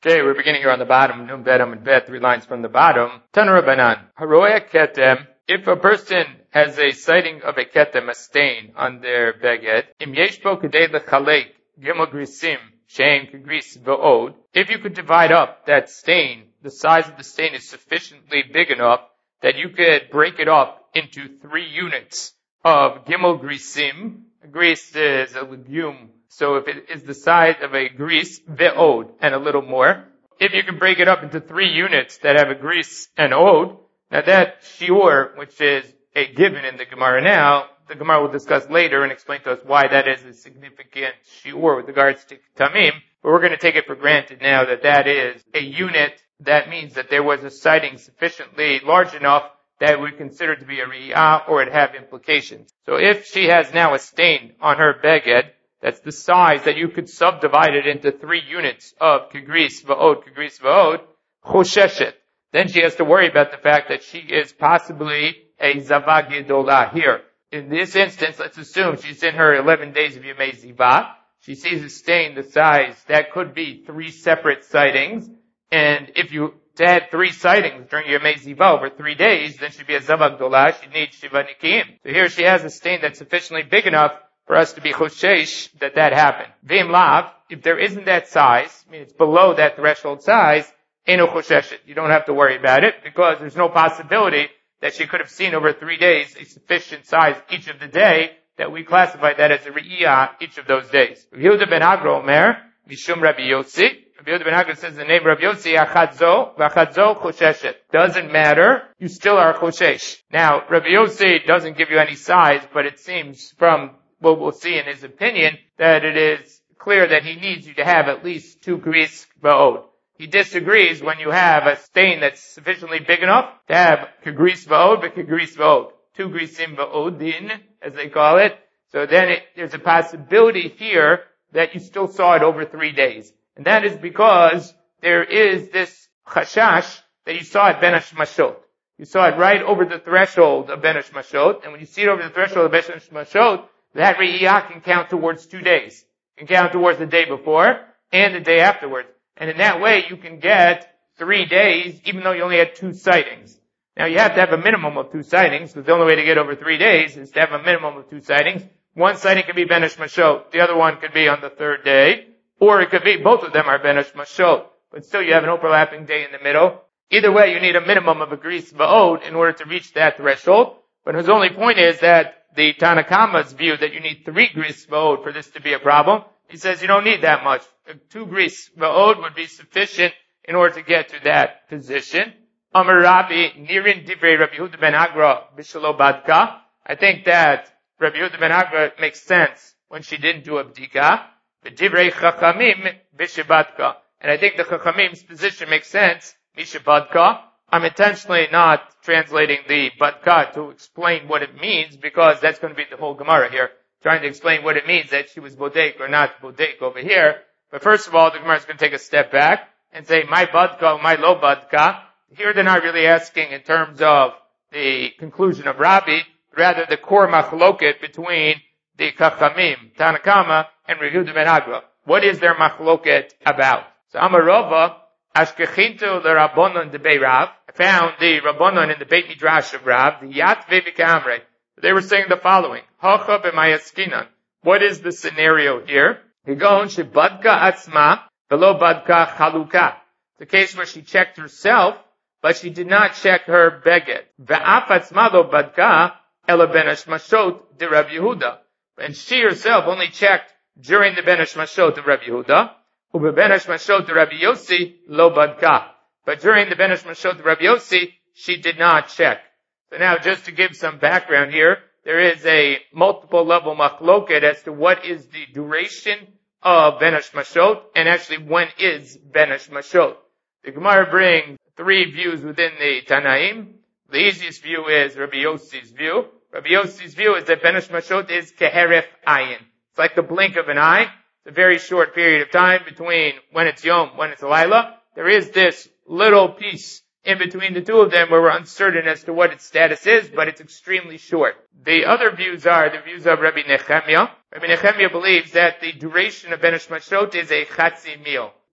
Okay, we're beginning here on the bottom. Nun bet amud bet, 3 lines from the bottom. Tanu Rabbanan. Haroya ketem. If a person has a sighting of a ketem, a stain on their beged, im yesh bo kedei lechalek gimel grisim shein kegris v'od. If you could divide up that stain, the size of the stain is sufficiently big enough that you could break it up into 3 units of gimel grisim. Gris is a legume. So if it is the size of a gris, ve'od, and a little more, if you can break it up into 3 units that have a gris and od, now that shiur, which is a given in the Gemara now, the Gemara will discuss later and explain to us why that is a significant shiur with regards to tamim, but we're going to take it for granted now that that is a unit. That means that there was a sighting sufficiently large enough that we consider to be a riyah or it have implications. So if she has now a stain on her beged, that's the size that you could subdivide it into 3 units of kegris va'od, chosheshet. Then she has to worry about the fact that she is possibly a zava gedolah here. In this instance, let's assume she's in her 11 days of Yemei Ziva. She sees a stain the size that could be 3 separate sightings. And if you had 3 sightings during Yemei Ziva over 3 days, then she'd be a zava gedolah. She'd need shiva nikim. So here she has a stain that's sufficiently big enough for us to be choshesh that happened. V'im lav, if there isn't that size, I mean it's below that threshold size, eno chosheshet. You don't have to worry about it because there's no possibility that she could have seen over 3 days a sufficient size each of the day that we classify that as a re'iyah each of those days. Rabbi Yehuda ben Agro Omer, Mishum Rabbi Yossi. Rabbi Yehuda ben Agro says the name Rabbi Yossi, Achadzo, Vachadzo Chosheshet. Doesn't matter, you still are choshesh. Now, Rabbi Yossi doesn't give you any size, but it seems from what we'll see in his opinion, that it is clear that he needs you to have at least 2 gris va'od. He disagrees when you have a stain that's sufficiently big enough to have kegris va'od, but kegris va'od. 2 grisim va'odin, as they call it. So then there's a possibility here that you still saw it over 3 days. And that is because there is this chashash that you saw at Ben Hashmashot. You saw it right over the threshold of Ben Hashmashot, and when you see it over the threshold of Ben Hashmashot, that re'iyah can count towards 2 days. It can count towards the day before and the day afterwards. And in that way, you can get 3 days, even though you only had 2 sightings. Now, you have to have a minimum of 2 sightings, because the only way to get over 3 days is to have a minimum of 2 sightings. One sighting could be Ben Hashmashot. The other one could be on the 3rd day. Or it could be, both of them are Ben Hashmashot. But still, you have an overlapping day in the middle. Either way, you need a minimum of a gris va'od in order to reach that threshold. But his only point is that the Tanakama's view that you need 3 gris va'od for this to be a problem, he says you don't need that much. 2 gris va'od would be sufficient in order to get to that position. Amar Rabbi, Nirin Divrei Rabbi Yehuda ben Agra b'shelo badka. I think that Rabbi Yehuda ben Agra makes sense when she didn't do a bdika. V'divrei Chachamim b'shebadka. And I think the Chachamim's position makes sense, mishebadka. I'm intentionally not translating the badka to explain what it means because that's going to be the whole Gemara here, trying to explain what it means that she was bodek or not bodek over here. But first of all, the Gemara is going to take a step back and say, my badka, my lo badka. Here they're not really asking in terms of the conclusion of Rabbi, rather the core machloket between the Chachamim, Tanakama, and Rabbi Yehuda ben Agra. What is their machloket about? So Amarova, Ashkechintu l'Rabbanon debei Rav. I found the Rabbanon in the Beit Midrash of Rav, the Yat V'Amrei. They were saying the following: Hacha b'mayaskinan. What is the scenario here? Higon shebadka atzma v'lo badka chaluka. The case where she checked herself, but she did not check her beged. Ve'af atzma lo badka ela ben hashmashot de Rabbi Yehuda. And she herself only checked during the ben hashmashot of Rabbi Yehuda. Ben Hashmashot Rabbi Yossi lo badka. But during the Ben Hashmashot Rabbi Yossi, she did not check. So now, just to give some background here, there is a multiple level machloket as to what is the duration of Ben Hashmashot, and actually when is Ben Hashmashot. The Gemara brings 3 views within the Tanaim. The easiest view is Rabbi Yossi's view. Rabbi Yossi's view is that Ben Hashmashot is keheref ayin. It's like the blink of an eye. It's a very short period of time between when it's Yom, when it's Laila. There is this little piece in between the two of them where we're uncertain as to what its status is, but it's extremely short. The other views are the views of Rabbi Nechemia. Rabbi Nechemia believes that the duration of Ben Hashmashot is a chatzi mil.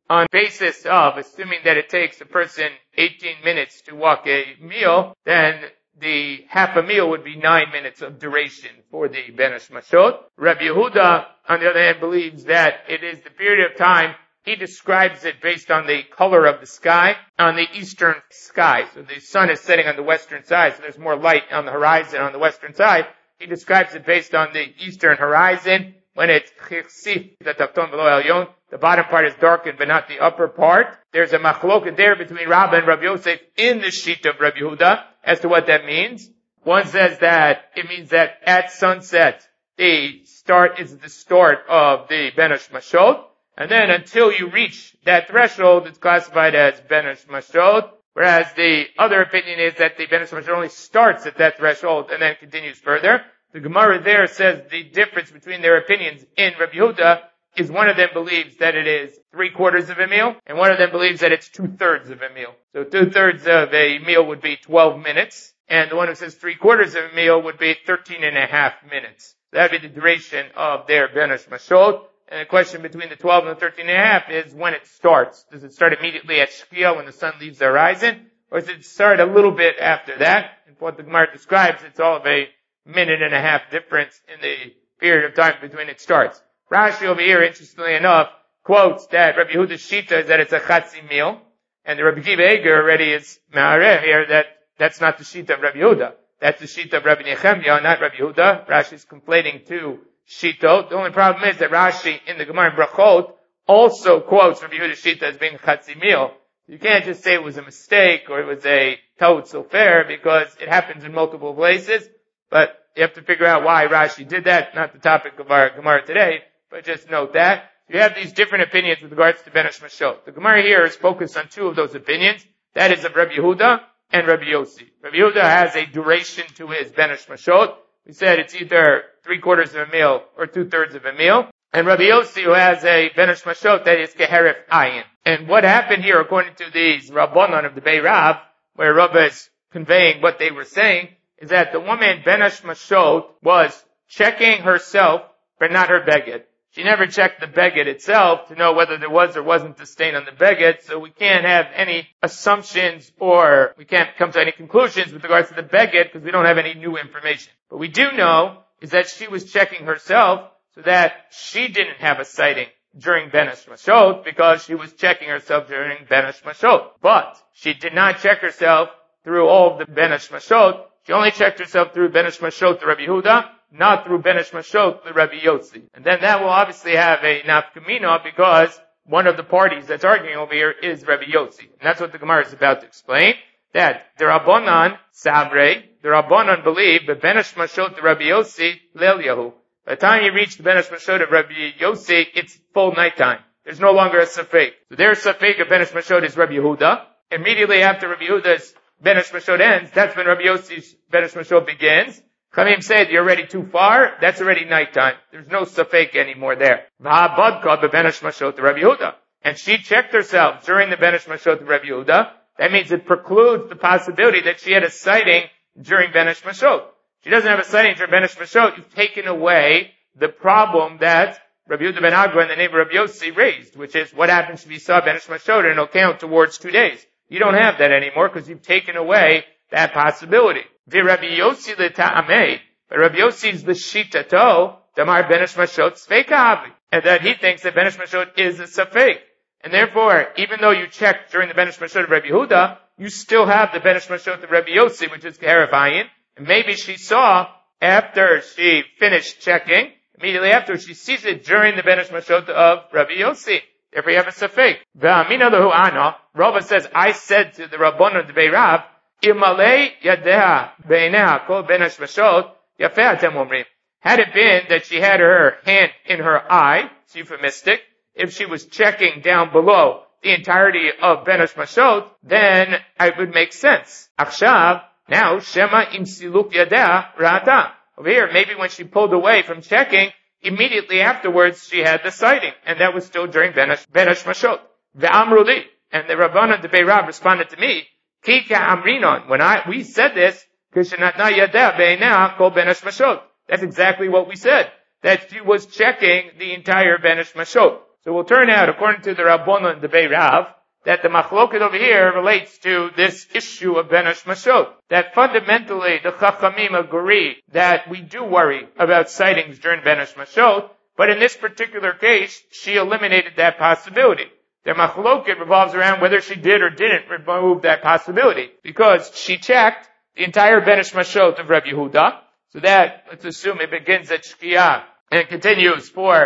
on basis of assuming that it takes a person 18 minutes to walk a meal, then the half a meal would be 9 minutes of duration for the Ben Mashot. Rabbi Yehuda, on the other hand, believes that it is the period of time. He describes it based on the color of the sky, on the eastern sky. So the sun is setting on the western side, so there's more light on the horizon on the western side. He describes it based on the eastern horizon, when it's chirsif, the tafton below elyon, the bottom part is darkened but not the upper part. There's a machloket there between Rabbah and Rabbi Yosef in the sheet of Rabbi Yehuda as to what that means. One says that it means that at sunset, the start is the start of the Ben Mashot, and then until you reach that threshold, it's classified as Ben Mashot, whereas the other opinion is that the Ben Mashot only starts at that threshold and then continues further. The Gemara there says the difference between their opinions in Rabbi Yehuda is one of them believes that it is 3/4 of a meal, and one of them believes that it's 2/3 of a meal. So 2/3 of a meal would be 12 minutes, and the one who says 3/4 of a meal would be 13.5 minutes. That would be the duration of their Ben Mashot. And the question between the 12 and the 13.5 is when it starts. Does it start immediately at Shkia when the sun leaves the horizon, or does it start a little bit after that? And what the Gemara describes, it's all of a 1.5 difference in the period of time between it starts. Rashi over here, interestingly enough, quotes that Rabbi Yehuda's shita is that it's a chatzi meal, and the Rabbi Kiva Eger already is ma'areh here that that's not the shita of Rabbi Yehuda. That's the shita of Rabbi Nechemya, not Rabbi Yehuda. Rashi is conflating two shitot. The only problem is that Rashi in the Gemara in Brachot also quotes Rabbi Yehuda's shita as being chatzi meal. You can't just say it was a mistake or it was a taut sofer because it happens in multiple places. But you have to figure out why Rashi did that. Not the topic of our Gemara today, but just note that. You have these different opinions with regards to Ben Mashot. The Gemara here is focused on two of those opinions. That is of Rabbi Yehuda and Rabbi Yossi. Rabbi Yehuda has a duration to his Ben Mashot. We said it's either 3/4 of a meal or 2/3 of a meal. And Rabbi Yossi, who has a Ben Mashot that is Keheref Ayin. And what happened here, according to these Rabbanon of the Bei Rav, where Rabbah is conveying what they were saying, is that the woman Ben Mashot was checking herself, but not her beged. She never checked the beged itself to know whether there was or wasn't a stain on the beged, so we can't have any assumptions or we can't come to any conclusions with regards to the beged because we don't have any new information. But we do know is that she was checking herself so that she didn't have a sighting during Ben Mashot because she was checking herself during Ben Mashot. But she did not check herself through all of the Ben Mashot. She only checked herself through Ben Mashot to Rabbi Yehuda, not through Ben Mashot to Rabbi Yossi. And then that will obviously have a nafkamina because one of the parties that's arguing over here is Rabbi Yossi. And that's what the Gemara is about to explain. That the Rabbanan Sabre, the Rabbanan believe that Ben Mashot to Rabbi Yossi, Leil Yahu. By the time you reach the Ben Mashot of Rabbi Yossi, it's full nighttime. There's no longer a safek. So their safek of Ben Mashot is Rabbi Yehuda. Immediately after Rabbi Yehuda's Ben Mashot ends, that's when Rabbi Yossi's Ben Mashot begins. Chamim said, you're already too far, that's already nighttime. There's no safek anymore there. And she checked herself during the Ben Mashot of Rabbi Yehuda. That means it precludes the possibility that she had a sighting during Ben Mashot. She doesn't have a sighting during Ben Mashot. You've taken away the problem that Rabbi Yehuda ben Agra and the name of Rabbi Yossi raised, which is what happens if you saw Ben Mashot and it'll count towards 2 days. You don't have that anymore because you've taken away that possibility. Rabbi Yossi l'ta'amei, but Rabbi Yossi is the shitato, damar Ben Mashot sfeika, and that he thinks that Ben Mashot is a safek. And therefore, even though you checked during the Ben Mashot of Rabbi Yehuda, you still have the Ben Mashot of Rabbi Yossi, which is Keheref Ayin. And maybe she saw, after she finished checking, immediately after she sees it during the Ben Mashot of Rabbi Yossi. Therefore you have a safek. Ve'amina lehu ana, Rava says, I said to the Rabbanon of the Bei Rav, Ilmalei yadeha beineha kol Ben Mashot, yafeh atem omrim. Had it been that she had her hand in her eye, it's euphemistic, if she was checking down below the entirety of Ben Mashot, then it would make sense. Achshav, now, Shema im siluk yadeh ra'ata. Over here, maybe when she pulled away from checking, immediately afterwards she had the sighting, and that was still during Ben Mashot. Ve'amru li, and the Rabbanan, the Bei Rav, responded to me, Ki ka'amrinon, when we said this, kishenatna yadeh be'ineh kol Ben Mashot. That's exactly what we said, that she was checking the entire Ben Mashot. So we'll turn out, according to the Rabbanon and the Bei Rav, that the machloket over here relates to this issue of Ben Hashmashot. That fundamentally the Chachamim agree that we do worry about sightings during Ben Hashmashot, but in this particular case, she eliminated that possibility. The machloket revolves around whether she did or didn't remove that possibility, because she checked the entire Ben Hashmashot of Rabbi Yehuda. So that, let's assume it begins at Shkiyah and continues for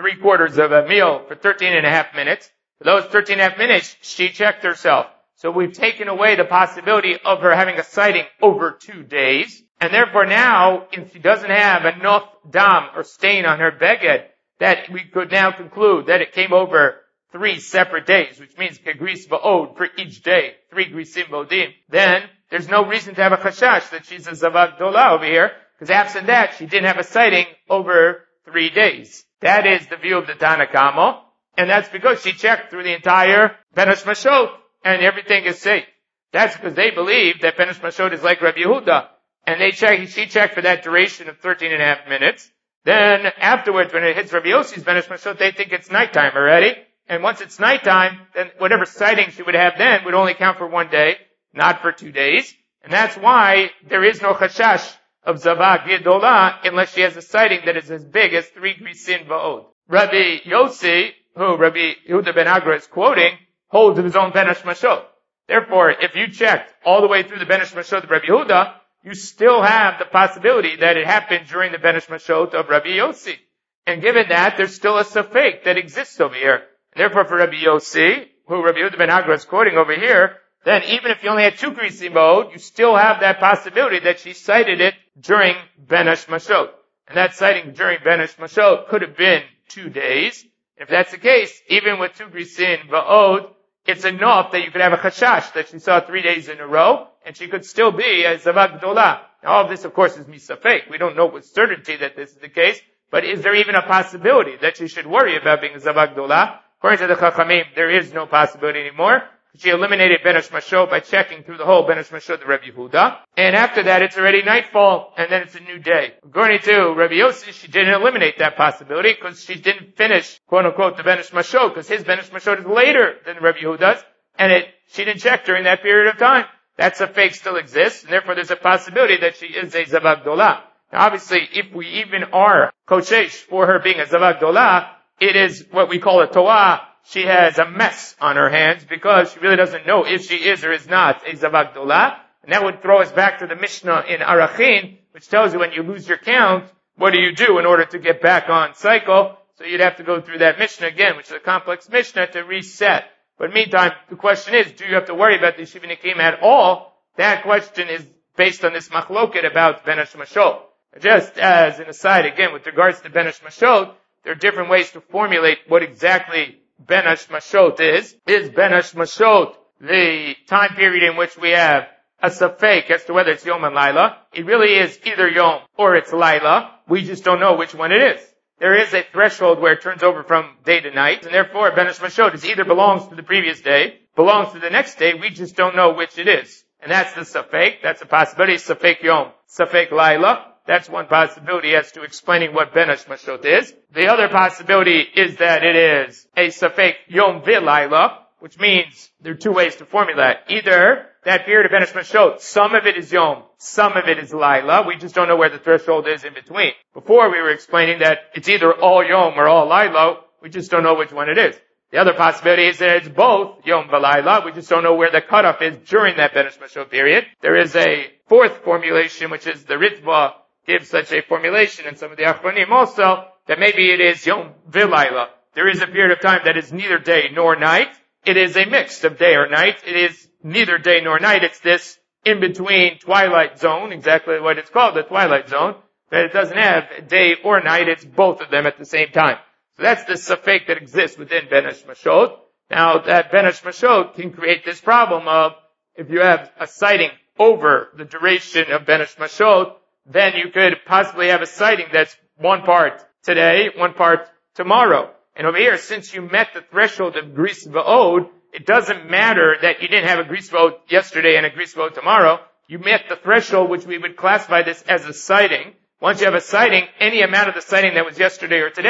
3/4 of a meal for 13.5 minutes. For those 13.5 minutes, she checked herself. So we've taken away the possibility of her having a sighting over 2 days. And therefore now, if she doesn't have enough dam or stain on her beged, that we could now conclude that it came over 3 separate days, which means kegris va'od for each day, 3 grisim v'odim, then there's no reason to have a chashash that she's a zavak dola over here, because absent that, she didn't have a sighting over 3 days. That is the view of the Tana Kamo, and that's because she checked through the entire Ben Hashmashot, and everything is safe. That's because they believe that Ben Hashmashot is like Rabbi Yehuda, and she checked for that duration of 13.5 minutes. Then afterwards, when it hits Rabbi Yossi's Ben Hashmashot, they think it's nighttime already, and once it's nighttime, then whatever sighting she would have then would only count for 1 day, not for 2 days, and that's why there is no chashash of Zavak Yedola unless she has a sighting that is as big as 3 grisin va'od. Rabbi Yossi, who Rabbi Yehuda ben Agra is quoting, holds of his own Ben Hashmashot. Therefore, if you checked all the way through the Ben Hashmashot of Rabbi Yehuda, you still have the possibility that it happened during the Ben Hashmashot of Rabbi Yossi. And given that, there's still a safek that exists over here. And therefore, for Rabbi Yossi, who Rabbi Yehuda ben Agra is quoting over here, then even if you only had 2 grisim va'od, you still have that possibility that she cited it during Ben Hashmashot. And that sighting during Ben Hashmashot could have been 2 days. If that's the case, even with 2 grisin va'od, it's enough that you could have a chashash that she saw 3 days in a row, and she could still be a zavak gdola. Now all of this, of course, is misafek. We don't know with certainty that this is the case, but is there even a possibility that she should worry about being a zavak gdola? According to the Chachamim, there is no possibility anymore. She eliminated Ben Hashmashot by checking through the whole Ben Hashmashot of Rabbi Yehuda. And after that, it's already nightfall, and then it's a new day. According to Rabbi Yossi, she didn't eliminate that possibility because she didn't finish, quote unquote, the Ben Hashmashot, because his Ben Hashmashot is later than Rabbi Yehuda's, and she didn't check during that period of time. That safek still exists, and therefore there's a possibility that she is a zavak dola. Now obviously, if we even are koshesh for her being a zavak dola, it is what we call a toah. She has a mess on her hands because she really doesn't know if she is or is not a zavak dola. And that would throw us back to the Mishnah in Arachin, which tells you when you lose your count, what do you do in order to get back on cycle? So you'd have to go through that Mishnah again, which is a complex Mishnah, to reset. But meantime, the question is, do you have to worry about the Yeshiva Nikim at all? That question is based on this machloket about Ben Hashmashot. Just as an aside, again, with regards to Ben Hashmashot, there are different ways to formulate what exactly Ben Hashmashot is. Is Ben Hashmashot the time period in which we have a safek as to whether it's Yom and Laila? It really is either Yom or it's Laila. We just don't know which one it is. There is a threshold where it turns over from day to night, and therefore Ben Hashmashot is either belongs to the previous day, belongs to the next day, we just don't know which it is. And that's the safek, that's a possibility, safek Yom, safek Laila. That's one possibility as to explaining what Ben Hashmashot is. The other possibility is that it is a safek Yom V'Laila, which means there are 2 ways to formulate. Either that period of Ben Hashmashot, some of it is Yom, some of it is Laila. We just don't know where the threshold is in between. Before we were explaining that it's either all Yom or all Laila. We just don't know which one it is. The other possibility is that it's both Yom V'Laila. We just don't know where the cutoff is during that Ben Hashmashot period. There is a 4th formulation, which is the Ritva gives such a formulation, and some of the Achronim also, that maybe it is Yom V'Laila. There is a period of time that is neither day nor night. It is a mix of day or night. It is neither day nor night. It's this in-between twilight zone, exactly what it's called, the twilight zone, but it doesn't have day or night. It's both of them at the same time. So that's the safek that exists within Ben Hashmashot. Now, that Ben Hashmashot can create this problem of, if you have a sighting over the duration of Ben Hashmashot, then you could possibly have a sighting that's one part today, one part tomorrow. And over here, since you met the threshold of Gris Va'od, it doesn't matter that you didn't have a Gris Va'od yesterday and a Gris Va'od tomorrow. You met the threshold, which we would classify this as a sighting. Once you have a sighting, any amount of the sighting that was yesterday or today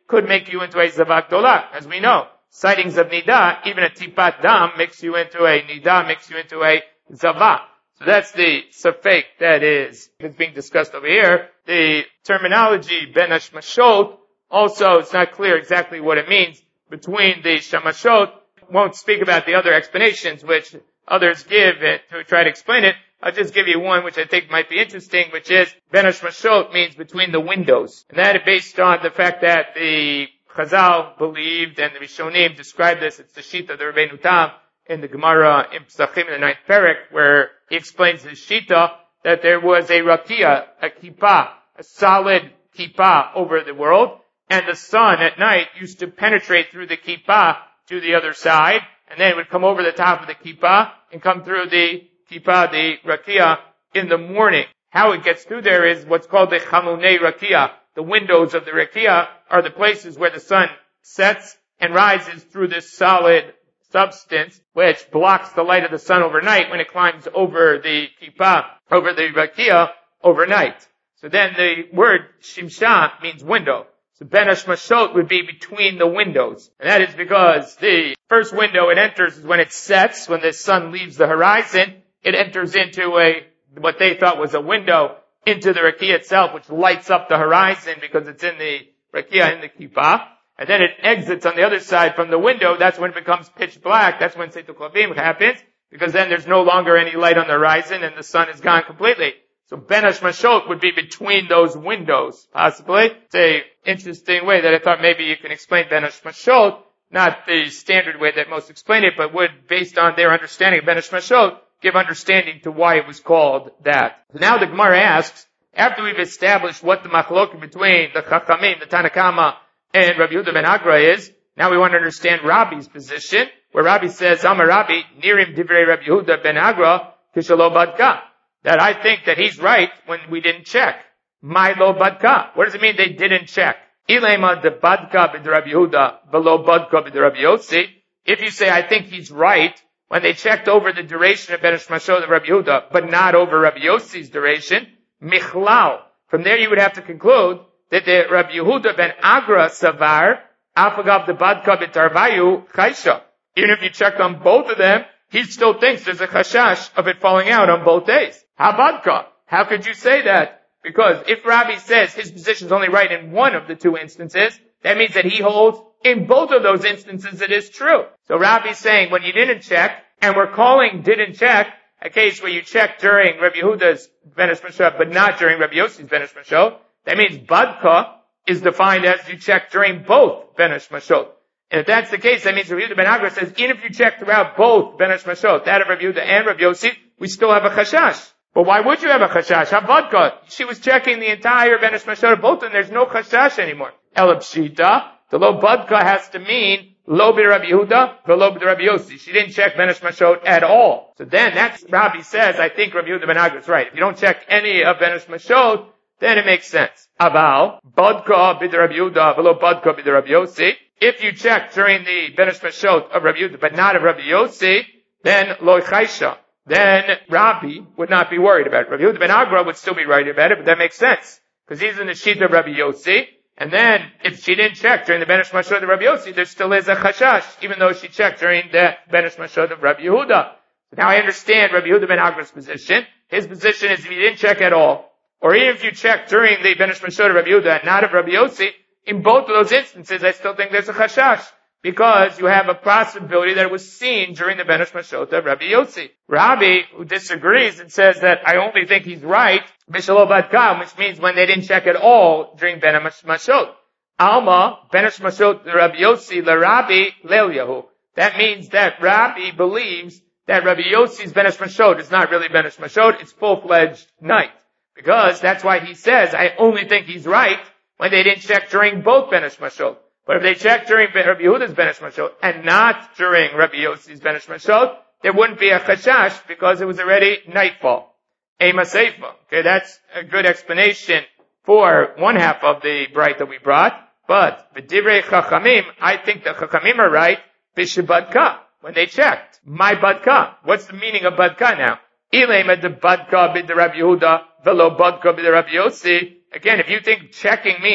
could make you into a Zavak Dolah. As we know, sightings of Nida, even a Tipat Dam makes you into a Nida, makes you into a Zavak. So that's the Safek that is being discussed over here. The terminology Ben Hashmashot, also it's not clear exactly what it means between the Shamashot. Won't speak about the other explanations which others give to try to explain it. I'll just give you one which I think might be interesting, which is Ben Hashmashot means between the windows. And that is based on the fact that the Chazal believed and the Rishonim described this. It's the Shita of the Rabbeinu Tam in the Gemara in Pesachim in the 9th Perek, where he explains the Shita that there was a rakia, a kippah, a solid kippah over the world, and the sun at night used to penetrate through the kippah to the other side, and then it would come over the top of the kippah and come through the kippah, the rakia, in the morning. How it gets through there is what's called the chamunei rakia. The windows of the rakia are the places where the sun sets and rises through this solid substance, which blocks the light of the sun overnight when it climbs over the kippah, over the rakia overnight. So then the word shimsha means window. So Ben Hashmashot would be between the windows. And that is because the first window it enters is when it sets, when the sun leaves the horizon, it enters into what they thought was a window into the rakia itself, which lights up the horizon because it's in the rakia, in the kippah. And then it exits on the other side from the window. That's when it becomes pitch black. That's when Seitu Klavim happens, because then there's no longer any light on the horizon and the sun is gone completely. So Ben Hashmashot would be between those windows, possibly. It's a interesting way that I thought maybe you can explain Ben Hashmashot, not the standard way that most explain it, but would, based on their understanding of Ben Hashmashot, give understanding to why it was called that. So now the Gemara asks, after we've established what the machloket between the Chachamim, the Tanakama, and Rabbi Yehuda ben Agra is, now we want to understand Rabbi's position, where Rabbi says, Amar Rabbi, Nirim Divrei Rabbi Yehuda ben Agra, Kishalo Badka. That I think that he's right when we didn't check. Milo Badka. What does it mean they didn't check? Ilema de Badka b'd Rabbi Yehuda, below Badka b'd Rabbi Yossi. If you say, I think he's right, when they checked over the duration of Ben Hashmashot of Rabbi Yehuda, but not over Rabbi Yossi's duration, Michlal. From there you would have to conclude that the Rabbi Yehuda ben Agra Savar, Afagav de Badka b'Tarvayu Chaysha. Even if you checked on both of them, he still thinks there's a chashash of it falling out on both days. Habadka. How could you say that? Because if Rabbi says his position is only right in one of the two instances, that means that he holds in both of those instances it is true. So Rabbi's saying when you didn't check, and we're calling didn't check a case where you checked during Rabbi Yehuda's Ben Hashmashot, but not during Rabbi Yossi's Ben Hashmashot, that means Badka is defined as you check during both Ben Hashmashot. And if that's the case, that means Rabbi Yehuda ben Agra says, even if you check throughout both Ben Hashmashot, that of Rabbi Yehuda and Rabbi Yossi, we still have a chashash. But why would you have a chashash? Havadka. She was checking the entire Ben Hashmashot of both, and there's no chashash anymore. Elab Shita, the lo Badka has to mean lo bi Rabbi Yehuda, velo bi Rabbi Yossi. She didn't check Ben Hashmashot at all. So then that's Rabbi says, I think Rabbi Yehuda ben Agra is right. If you don't check any of Ben Hashmashot, then it makes sense. Aval, Badka bi Rabbi Yehuda, velo Badka bi Rabbi Yossi. If you check during the Ben Hashmashot of Rabbi Yehuda, but not of Rabbi Yossi, then lo chaysha. Then Rabbi would not be worried about it. Rabbi Yehuda ben Agra would still be worried about it, but that makes sense. Because he's in the sheet of Rabbi Yossi. And then, if she didn't check during the Ben Hashmashot of Rabbi Yossi, there still is a chashash, even though she checked during the Ben Hashmashot of Rabbi Yehuda. So now I understand Rabbi Yehuda ben Agra's position. His position is if you didn't check at all, or even if you checked during the Ben Hashmashot of Rabbi Yehuda and not of Rabbi Yossi, in both of those instances, I still think there's a chashash. Because you have a possibility that it was seen during the Ben Hashmashot of Rabbi Yossi. Rabbi, who disagrees and says that I only think he's right, Mishalo Badka, which means when they didn't check at all during Ben Hashmashot. Alma, Ben Hashmashot Rabbi Yossi, la Rabbi, Leilyahu. That means that Rabbi believes that Rabbi Yossi's Ben Hashmashot is not really Ben Hashmashot, it's full-fledged night. Because that's why he says, I only think he's right when they didn't check during both Ben Hashmashot. But if they checked during Rabbi Yehuda's Ben Hashmashot and not during Rabbi Yossi's Ben Hashmashot, there wouldn't be a chashash because it was already nightfall. Ema Seifa. Okay, that's a good explanation for one half of the bright that we brought. But B'divrei Chachamim, I think the Chachamim are right. B'shebadka, when they checked. My Badka. What's the meaning of Badka now? Ilema de Badka b'd Rabbi Yehuda, velo Badka b'd Rabbi Yossi. Again, if you think checking means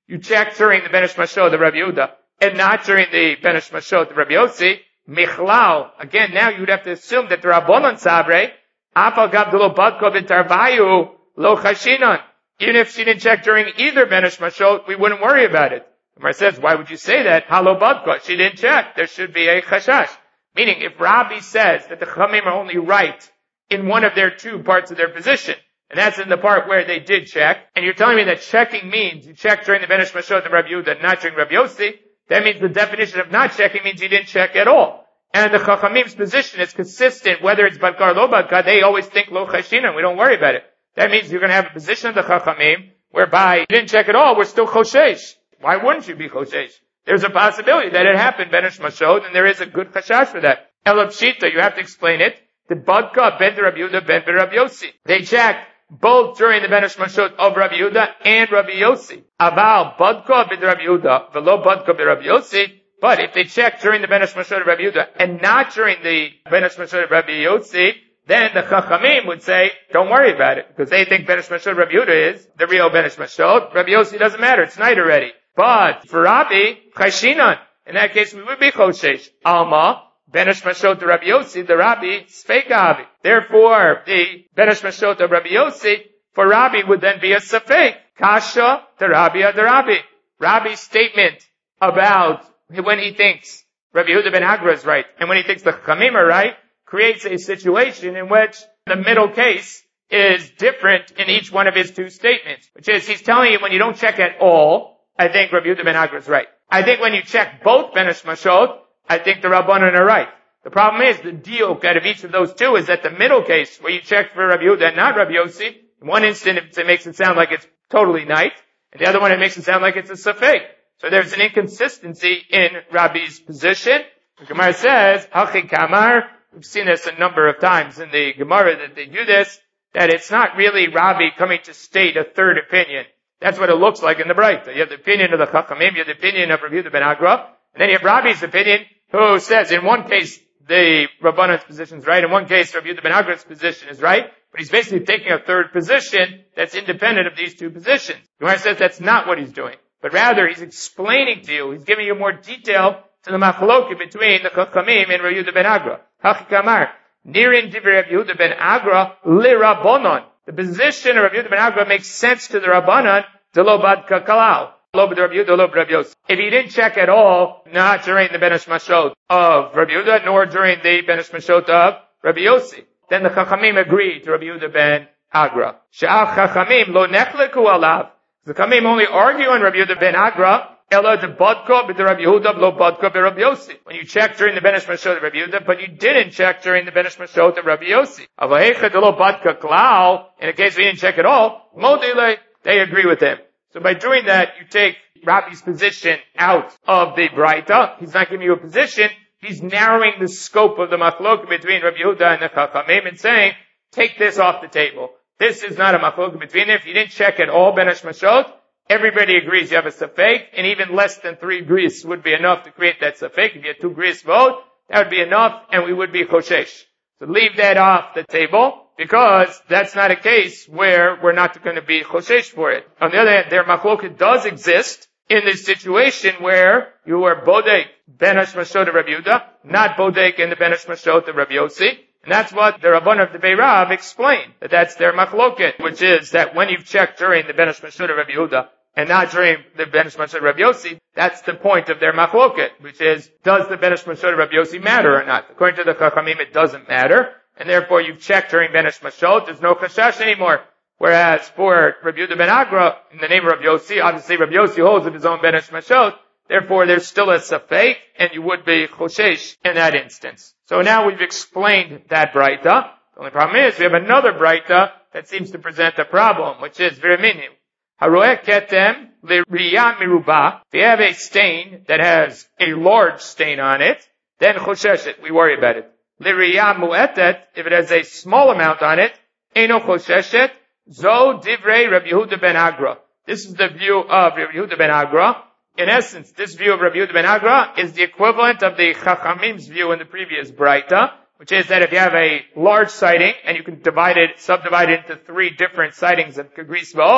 you check during the Ben Mashot of Rabbi Yehuda, and not during the Ben Mashot of Rabbi Yossi, Michlal, again, now you would have to assume that the Rabbanon Sabre, Afal Gabdulo Badko B'Tarvayu, Lo Chashinon. Even if she didn't check during either Ben Mashot, we wouldn't worry about it. The Gemara says, why would you say that? Halo Badko, she didn't check. There should be a Chashash. Meaning, if Rabbi says that the Chachamim are only right in one of their two parts of their position, and that's in the part where they did check, and you're telling me that checking means you check during the Ben Mashot of Rabbi Yehuda, not during Rabbi Yossi, that means the definition of not checking means you didn't check at all. And the Chachamim's position is consistent, whether it's Badkar or Lo Badkar, they always think Lo Chashinan, we don't worry about it. That means you're going to have a position of the Chachamim, whereby you didn't check at all, we're still Choshesh. Why wouldn't you be Choshesh? There's a possibility that it happened, Ben Mashot, and there is a good Chashash for that. Elab Shita, you have to explain it. The Badka, Ben Rabbi Yehuda, Ben Rabbi Yossi. They checked both during the Ben Mashot of Rabbi Yehuda and Rabbi Yossi. Aval Badka Ben Rabbi Yehuda, Velo Badka Ben Rabbi Yossi. But if they check during the Ben Mashot of Rabbi Yehuda and not during the Ben Mashot of Rabbi Yossi, then the Chachamim would say, don't worry about it, because they think Ben Mashot of Rabbi Yehuda is the real Ben Mashot. Rabbi Yossi doesn't matter, it's night already. But for Rabbi, Chashinan, in that case we would be Choshesh. Alma, Ben Mashot of Rabbi Yossi, the Rabbi, Sfeik. Therefore, the Ben Mashot of Rabbi Yossi, for Rabbi would then be a Sfeik. Kasha, the Rabbi, the Rabbi. Rabbi's statement about when he thinks Rabbi Yehuda ben Agra is right, and when he thinks the Chachamim are right, creates a situation in which the middle case is different in each one of his two statements. Which is, he's telling you when you don't check at all, I think Rabbi Yehuda ben Agra is right. I think when you check both Ben Mashot, I think the Rabbanan are right. The problem is, the deal out of each of those two is that the middle case, where you check for Rabbi Yehuda and not Rabbi Yossi, in one instant it makes it sound like it's totally night, and the other one it makes it sound like it's a Safek. So there's an inconsistency in Rabbi's position. The Gemara says, Hachi Kamar, we've seen this a number of times in the Gemara that they do this, that it's not really Rabbi coming to state a third opinion. That's what it looks like in the Braita. You have the opinion of the Chachamim, you have the opinion of Rabbi Yehuda ben Agra, and then you have Rabbi's opinion, who says in one case the Rabbanan's position is right, in one case Rabbi Yehuda ben Agra's position is right, but he's basically taking a third position that's independent of these two positions. The Gemara says that's not what he's doing. But rather, he's explaining to you, he's giving you more detail to the machloki between the Chachamim and Rabbi Yehuda ben Agra. Hachi Kamar, Nirin Divrei Rabbi Yehuda ben Agra li Rabbanon. The position of Rabbi Yehuda ben Agra makes sense to the Rabbanan, de lo badka kalal. Lo b'Rabbi Yehuda, lo b'Rabbi Yossi. If he didn't check at all, not during the Ben Mashot of Rabbi Yehuda, nor during the Ben Mashot of Rabbi Yossi, then the Chachamim agreed to Rabbi Yehuda ben Agra. She'al Chachamim lo nechleku alav. The Chachamim only argue on Rabbi Yehuda ben Agra, ela de badko b'Rabbi Yehuda lo badko b'Rabbi Yossi. When you check during the Ben Mashot of Rabbi Yehuda, but you didn't check during the Ben Mashot of Rabbi Yossi. Avahecha de lo badka klal, in the case we didn't check at all, modele, they agree with him. So by doing that, you take Rabbi's position out of the Braita. He's not giving you a position. He's narrowing the scope of the machlok between Rabbi Yehuda and the Chachamim and saying, take this off the table. This is not a machlok between them. If you didn't check at all Ben Mashot, everybody agrees you have a safek, and even less than 3 gris would be enough to create that safek. If you had 2 gris vote, that would be enough, and we would be choshesh. So leave that off the table, because that's not a case where we're not going to be choshesh for it. On the other hand, their machloket does exist in this situation where you are bodek ben Mashot of Rabbi Yehuda, not bodek in the ben Mashot of Rabbi Yossi. And that's what the Rabban of the Beirav explained, that that's their machloket, which is that when you've checked during the ben Mashot of Rabbi Yehuda and not during the ben Mashot of Rabbi Yossi, that's the point of their machloket, which is, does the ben Mashot of Rabbi Yossi matter or not? According to the Chachamim, it doesn't matter. And therefore you've checked during Ben Mashot, there's no chashash anymore. Whereas for Rabbi Yehuda ben Agra, in the name of Rabbi Yossi, obviously Rabbi Yossi holds of his own Ben Mashot, therefore there's still a safek, and you would be choshesh in that instance. So now we've explained that Braita. The only problem is, we have another Braita that seems to present a problem, which is Virminim. Haroeh ketem l'riyah miruba. If you have a stain that has a large stain on it, then chosheshet, we worry about it. L'riyah mu'etet, if it has a small amount on it, eno chosheshet, zo divrei Rabbi Yehuda ben Agra. This is the view of Rabbi Yehuda ben Agra. In essence, this view of Rabbi Yehuda ben Agra is the equivalent of the Chachamim's view in the previous Braita, which is that if you have a large sighting, and you can subdivide it into 3 different sightings of Kagris Va'od,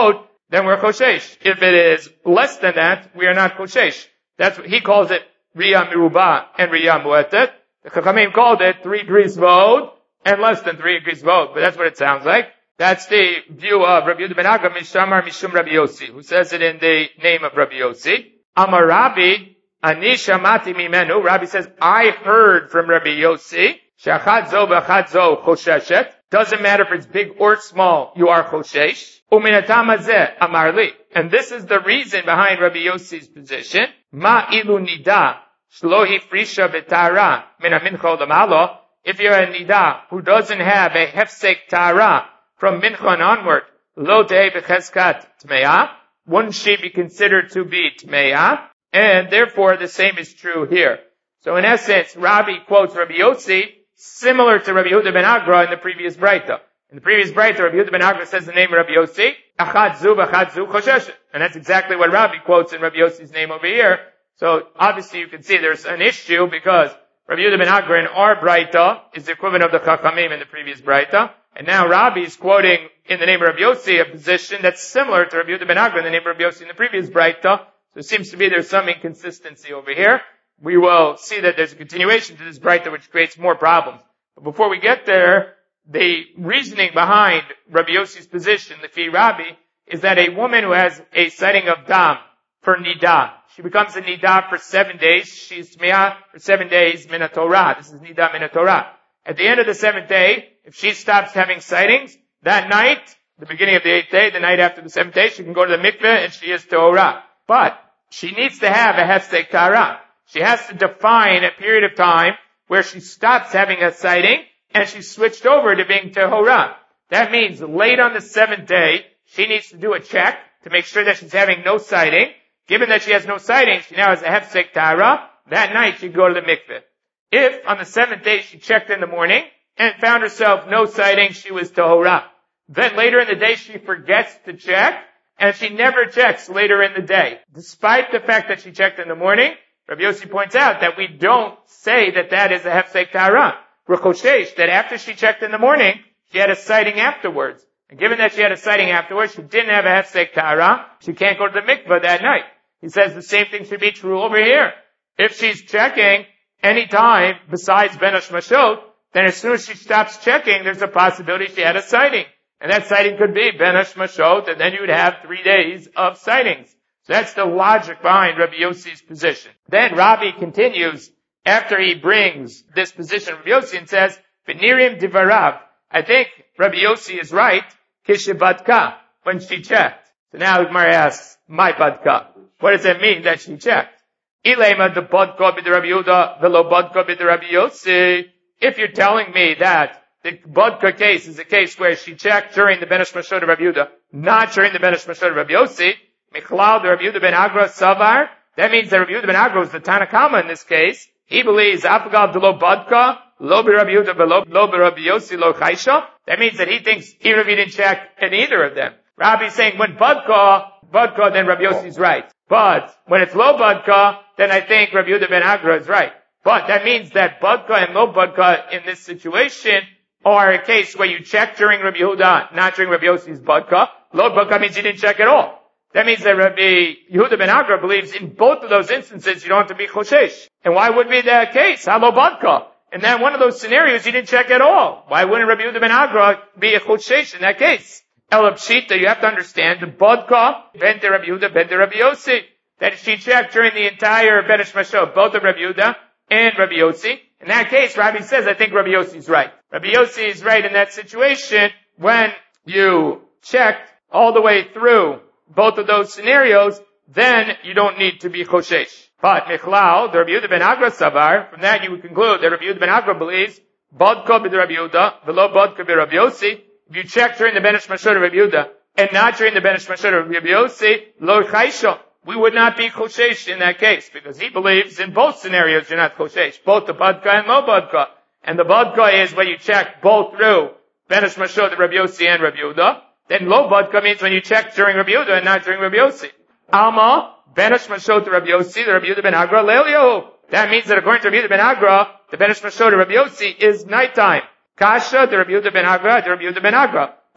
then we're choshesh. If it is less than that, we are not choshesh. That's what he calls it, Riyah Miruba and Riyah Mu'etet. The Chachamim called it 3 gris vod and less than 3 gris vod, but that's what it sounds like. That's the view of Rabbi Yehuda ben Agra Mishamar Mishum Rabbi Yossi, who says it in the name of Rabbi Yossi. Amar Rabbi, Ani Shamati Mimenu. Rabbi says, I heard from Rabbi Yossi, Shachad Zo B'chad Zo Chosheshet. Doesn't matter if it's big or small, you are choshesh. Uminatam hazeh amar li. And this is the reason behind Rabbi Yossi's position. Ma ilu nida shlo hifrisha b'tara min ha-mincha l'malo. If you're a nida who doesn't have a hefsek tara from mincha and onward, lo te'eh b'cheskat tmeya, wouldn't she be considered to be tmeya? And therefore the same is true here. So in essence, Rabbi quotes Rabbi Yossi similar to Rabbi Yehuda ben Agra in the previous Braita. In the previous Braita, Rabbi Yehuda ben Agra says the name of Rabbi Yossi, Achad zu v'achad zu choshesh. And that's exactly what Rabbi quotes in Rabbi Yossi's name over here. So obviously you can see there's an issue because Rabbi Yehuda ben Agra in our Braita is the equivalent of the Chachamim in the previous Braita. And now Rabbi is quoting in the name of Rabbi Yossi a position that's similar to Rabbi Yehuda ben Agra in the name of Rabbi Yossi in the previous Braita. So it seems to be there's some inconsistency over here. We will see that there's a continuation to this Braita which creates more problems. But before we get there, the reasoning behind Rabbi Yossi's position, the Fi Rabbi, is that a woman who has a setting of dam for nida, she becomes a nida for 7 days, she's tmeah for 7 days, min Torah. This is nida min Torah. At the end of the 7th day, if she stops having sightings, that night, the beginning of the 8th day, the night after the 7th day, she can go to the mikveh and she is Torah. But she needs to have a hefsek tara. She has to define a period of time where she stops having a sighting and she switched over to being Tehorah. That means late on the 7th day, she needs to do a check to make sure that she's having no sighting. Given that she has no sighting, she now has a hefsek tara. That night she'd go to the mikveh. If on the 7th day she checked in the morning and found herself no sighting, she was Tehorah. Then later in the day she forgets to check and she never checks later in the day. Despite the fact that she checked in the morning, Rabbi Yossi points out that we don't say that that is a hefsek tara. We're choshesh that after she checked in the morning, she had a sighting afterwards. And given that she had a sighting afterwards, she didn't have a hefsek tara, she can't go to the mikveh that night. He says the same thing should be true over here. If she's checking any time besides Ben Hashmashot, then as soon as she stops checking, there's a possibility she had a sighting. And that sighting could be Ben Hashmashot, and then you would have 3 days of sightings. So that's the logic behind Rabbi Yossi's position. Then Rabbi continues, after he brings this position of Rabbi Yossi and says, B'nirim divarav, I think Rabbi Yossi is right, kishibatka, when she checked. So now Gemara asks, my badka, what does that mean that she checked? Ilema the badka b'd Rabbi Yehuda, velo badka b'd Rabbi Yossi. If you're telling me that the badka case is a case where she checked during the Ben Hashmashot of Rabbi Yehuda, not during the Ben Hashmashot of Rabbi Yossi, Michlal, the Rabbi Yehuda ben Agra Savar, that means that Rabbi Yehuda ben Agra is the Tanakama in this case. He believes, Afagal de lo badka, lo be Rabbi Yehuda, lo be Rabbi Yossi, lo chaysha. That means that he thinks, even if he didn't check in either of them. Rabbi is saying, when badka, then Rabbi Yossi is right. But when it's lo badka, then I think Rabbi Yehuda ben Agra is right. But that means that badka and lo badka in this situation are a case where you check during Rabbi Yehuda, not during Rabbi Yossi's badka. Lo badka means you didn't check at all. That means that Rabbi Yehuda ben Agra believes in both of those instances you don't have to be choshesh. And why would be the case? Halo badka. And then one of those scenarios you didn't check at all. Why wouldn't Rabbi Yehuda ben Agra be a choshesh in that case? Elapshita, you have to understand the badka, ben de Rabbi Yehuda, ben de Rabbi Yossi. That she checked during the entire Ben Hashmashot, both of Rabbi Yehuda and Rabbi Yossi. In that case, Rabbi says, I think Rabbi Yossi is right. Rabbi Yossi is right in that situation when you checked all the way through both of those scenarios, then you don't need to be choshesh. But Michlal, the Rabbi Yehuda ben Agra Savar, from that you would conclude that Rabbi Yehuda ben Agra believes, Bodka b'd Rabbi Yehuda, v'lo Bodka b'd Rabbi Yossi. If you check during the Ben Hashmashot of Rabbi Yehuda, and not during the Ben Hashmashot of Rabbi Yossi, lo chaysha, we would not be choshesh in that case, because he believes in both scenarios you're not choshesh, both the Bodka and lo Bodka. And the Bodka is when you check both through Ben Hashmashot of Rabbi Yossi and Rabbi Yehuda. Then lo badka means when you check during Rabbi Yehuda and not during Rabbi Yossi. Alma, ben hashmashot to Rabbi Yossi, the Rabbi Yehuda ben Agra, leilyahu. That means that according to Rabbi Yehuda ben Agra, the ben hashmashot to Rabbi Yossi is nighttime. Kasha, the Rabbi Yehuda ben Agra, the Rabbi Yehuda ben Agra.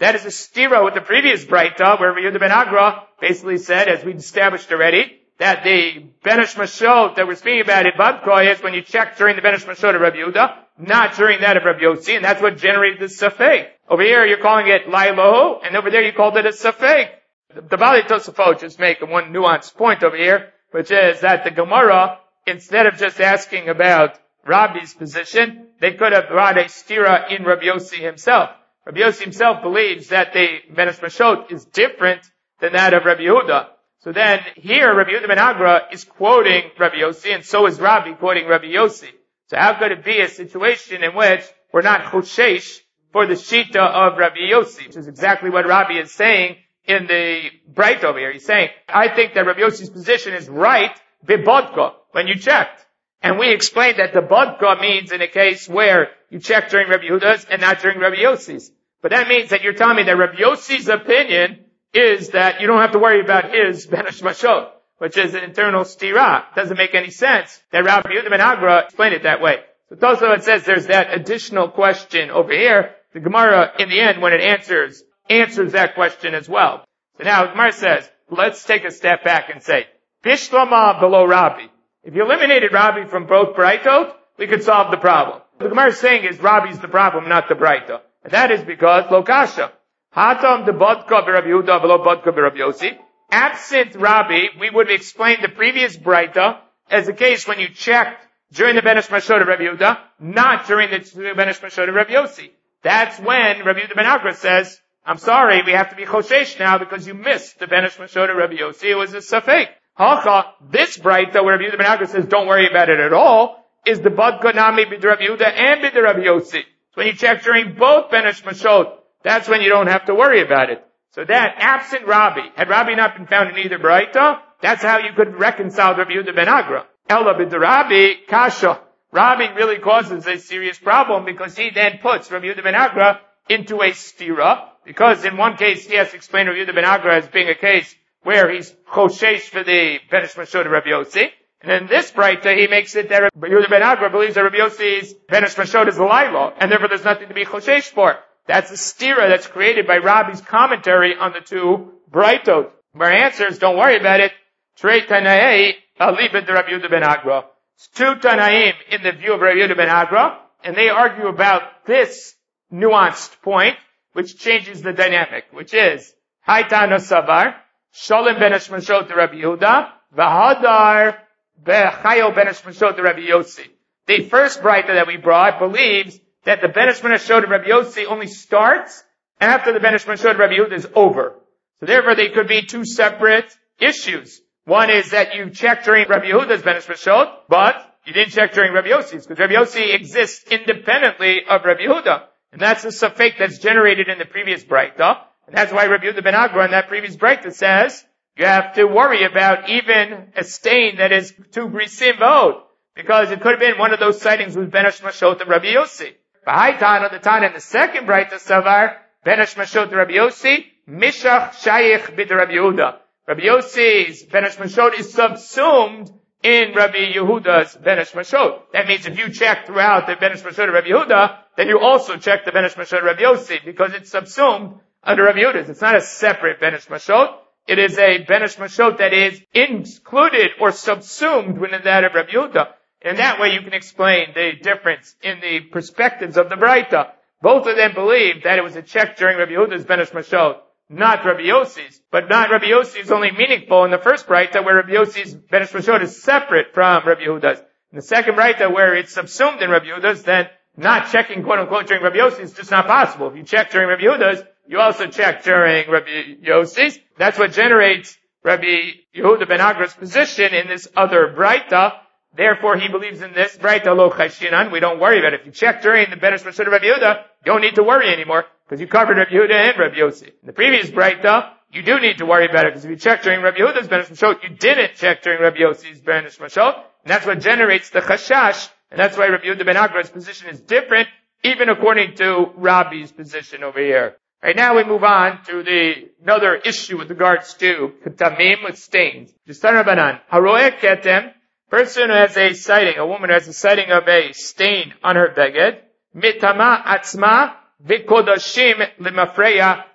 That is a stira with the previous Braita, where Rabbi Yehuda ben Agra basically said, as we established already, that the Benesh Mashot that we're speaking about in Badko is when you check during the Benesh Mashot of Rabbi Yehuda, not during that of Rabbi Yossi, and that's what generated the Safek. Over here you're calling it Lailohu, and over there you called it a Safek. The Bali Tosafot just make one nuanced point over here, which is that the Gemara, instead of just asking about Rabbi's position, they could have brought a stira in Rabbi Yossi himself. Rabbi Yossi himself believes that the Benesh Mashot is different than that of Rabbi Yehuda. So then here Rabbi Yehuda ben Agra is quoting Rabbi Yossi, and so is Rabbi quoting Rabbi Yossi. So how could it be a situation in which we're not choshesh for the shita of Rabbi Yossi, which is exactly what Rabbi is saying in the Braita over here. He's saying, I think that Rabbi Yossi's position is right, bibodka, when you checked. And we explained that the bodka means in a case where you check during Rabbi Yehuda's and not during Rabbi Yossi's. But that means that you're telling me that Rabbi Yossi's opinion is that you don't have to worry about his Benesh Mashot, which is an internal stira. It doesn't make any sense that Rabbi Yehuda ben Agra explained it that way. So Tosafot says there's that additional question over here. The Gemara, in the end, when it answers that question as well. So now the Gemara says, let's take a step back and say, Bishlama below Rabbi. If you eliminated Rabbi from both Braitot, we could solve the problem. What the Gemara is saying is Rabbi's the problem, not the Braita. And that is because Lokasha. Hatam de Bodka Rabbi Yehuda below Bodka Rabbi Yossi. Absent Rabbi, we would have explained the previous Braita as the case when you checked during the Benesh Mashot of Rabbi Yehuda, not during the Benesh Mashot of Rabbi Yossi. That's when Rabbi Yehuda ben Agra says, I'm sorry, we have to be choshesh now because you missed the Benesh Mashot of Rabbi Yossi. It was a safek. Hacha, this Braita where Rabbi Yehuda ben Agra says, don't worry about it at all, is the Badka Nami b'd Rabbi Yehuda and b'd Rabbi Yossi. So when you check during both Benesh Mashot, that's when you don't have to worry about it. So that, absent Rabbi, had Rabbi not been found in either Braita, that's how you could reconcile Rabbi Yehuda ben Agra. Ela b'd Rabbi, kasha. Rabbi really causes a serious problem because he then puts Rabbi Yehuda ben Agra into a stira, because in one case he has to explain Rabbi Yehuda ben Agra as being a case where he's choshesh for the Benesh Mashot of Rabbi Yossi. And in this Braita, he makes it that Rabbi Yehuda ben Agra believes that Rabbi Yossi's Benesh Mashot is a laila, and therefore there's nothing to be choshesh for. That's a stira that's created by Rabbi's commentary on the two Braitot. Our answer is, don't worry about it. Trei Tanaei, alibed Rabbi Yehuda ben Agra. It's two Tanaim in the view of Rabbi Yehuda ben Agra, and they argue about this nuanced point, which changes the dynamic, which is, Haitana Savar, Sholem Benesh Mashot to Rabbi Yehuda, Vahadar Bechayo Benesh Mashot to Rabbi Yossi. The first Braita that we brought believes that the Benesh Mashot of Rabbi Yossi only starts after the Benesh Mashot of Rabbi Yehuda is over. So therefore they could be two separate issues. One is that you check during Rabbi Yehuda's Benesh Mashot, but you didn't check during Rabbi Yossi's, because Rabbi Yossi exists independently of Rabbi Yehuda. And that's a safek that's generated in the previous Braita. And that's why Rabbi Yehuda ben Agra in that previous Braita says, you have to worry about even a stain that is two grisim v'od, because it could have been one of those sightings with Benesh Mashot of Rabbi Yossi. B'haitan on the time in the second Braita Savar, Benesh Mashot of Rabbi Yossi, Mishach Shayich b'd Rabbi Yehuda. Rabbi Yossi's Benesh Mashot is subsumed in Rabbi Yehuda's Benesh Mashot. That means if you check throughout the Benesh Mashot of Rabbi Yehuda, then you also check the Benesh Mashot of Rabbi Yossi, because it's subsumed under Rabbi Yehuda's. It's not a separate Benesh Mashot. It is a Benesh Mashot that is included or subsumed within that of Rabbi Yehuda. In that way you can explain the difference in the perspectives of the Braita. Both of them believe that it was a check during Rabbi Yehuda's Benesh Mashot, not Rabbi Yossi's. But not Rabbi Yossi is only meaningful in the first Braita where Rabbi Yossi's Benesh Mashot is separate from Rabbi Yehuda's. In the second Braita where it's subsumed in Rabbi Yehuda's, then not checking quote unquote during Rabbi Yossi is just not possible. If you check during Rabbi Yehuda's, you also check during Rabbi Yossi's. That's what generates Rabbi Yehuda ben Agra's position in this other Braita. Therefore, he believes in this Braita lo chashinan. We don't worry about it. If you check during the Benesh Mashot of Rabbi Yehuda, you don't need to worry anymore, because you covered Rabbi Yehuda and Rabbi Yossi. In the previous Braita, you do need to worry about it, because if you check during Rabbi Yehuda's Benesh Mashot, you didn't check during Rabbi Yossi's Benesh Mashot. And that's what generates the chashash. And that's why Rabbi Yehuda ben Agra's position is different, even according to Rabbi's position over here. Right now we move on to another issue with regards to ketamim with stains. Jistan Rabbanan. Haroeh ketem, person who has a sighting, a woman who has a sighting of a stain on her beged, mitama atzma v'kodashim limafreya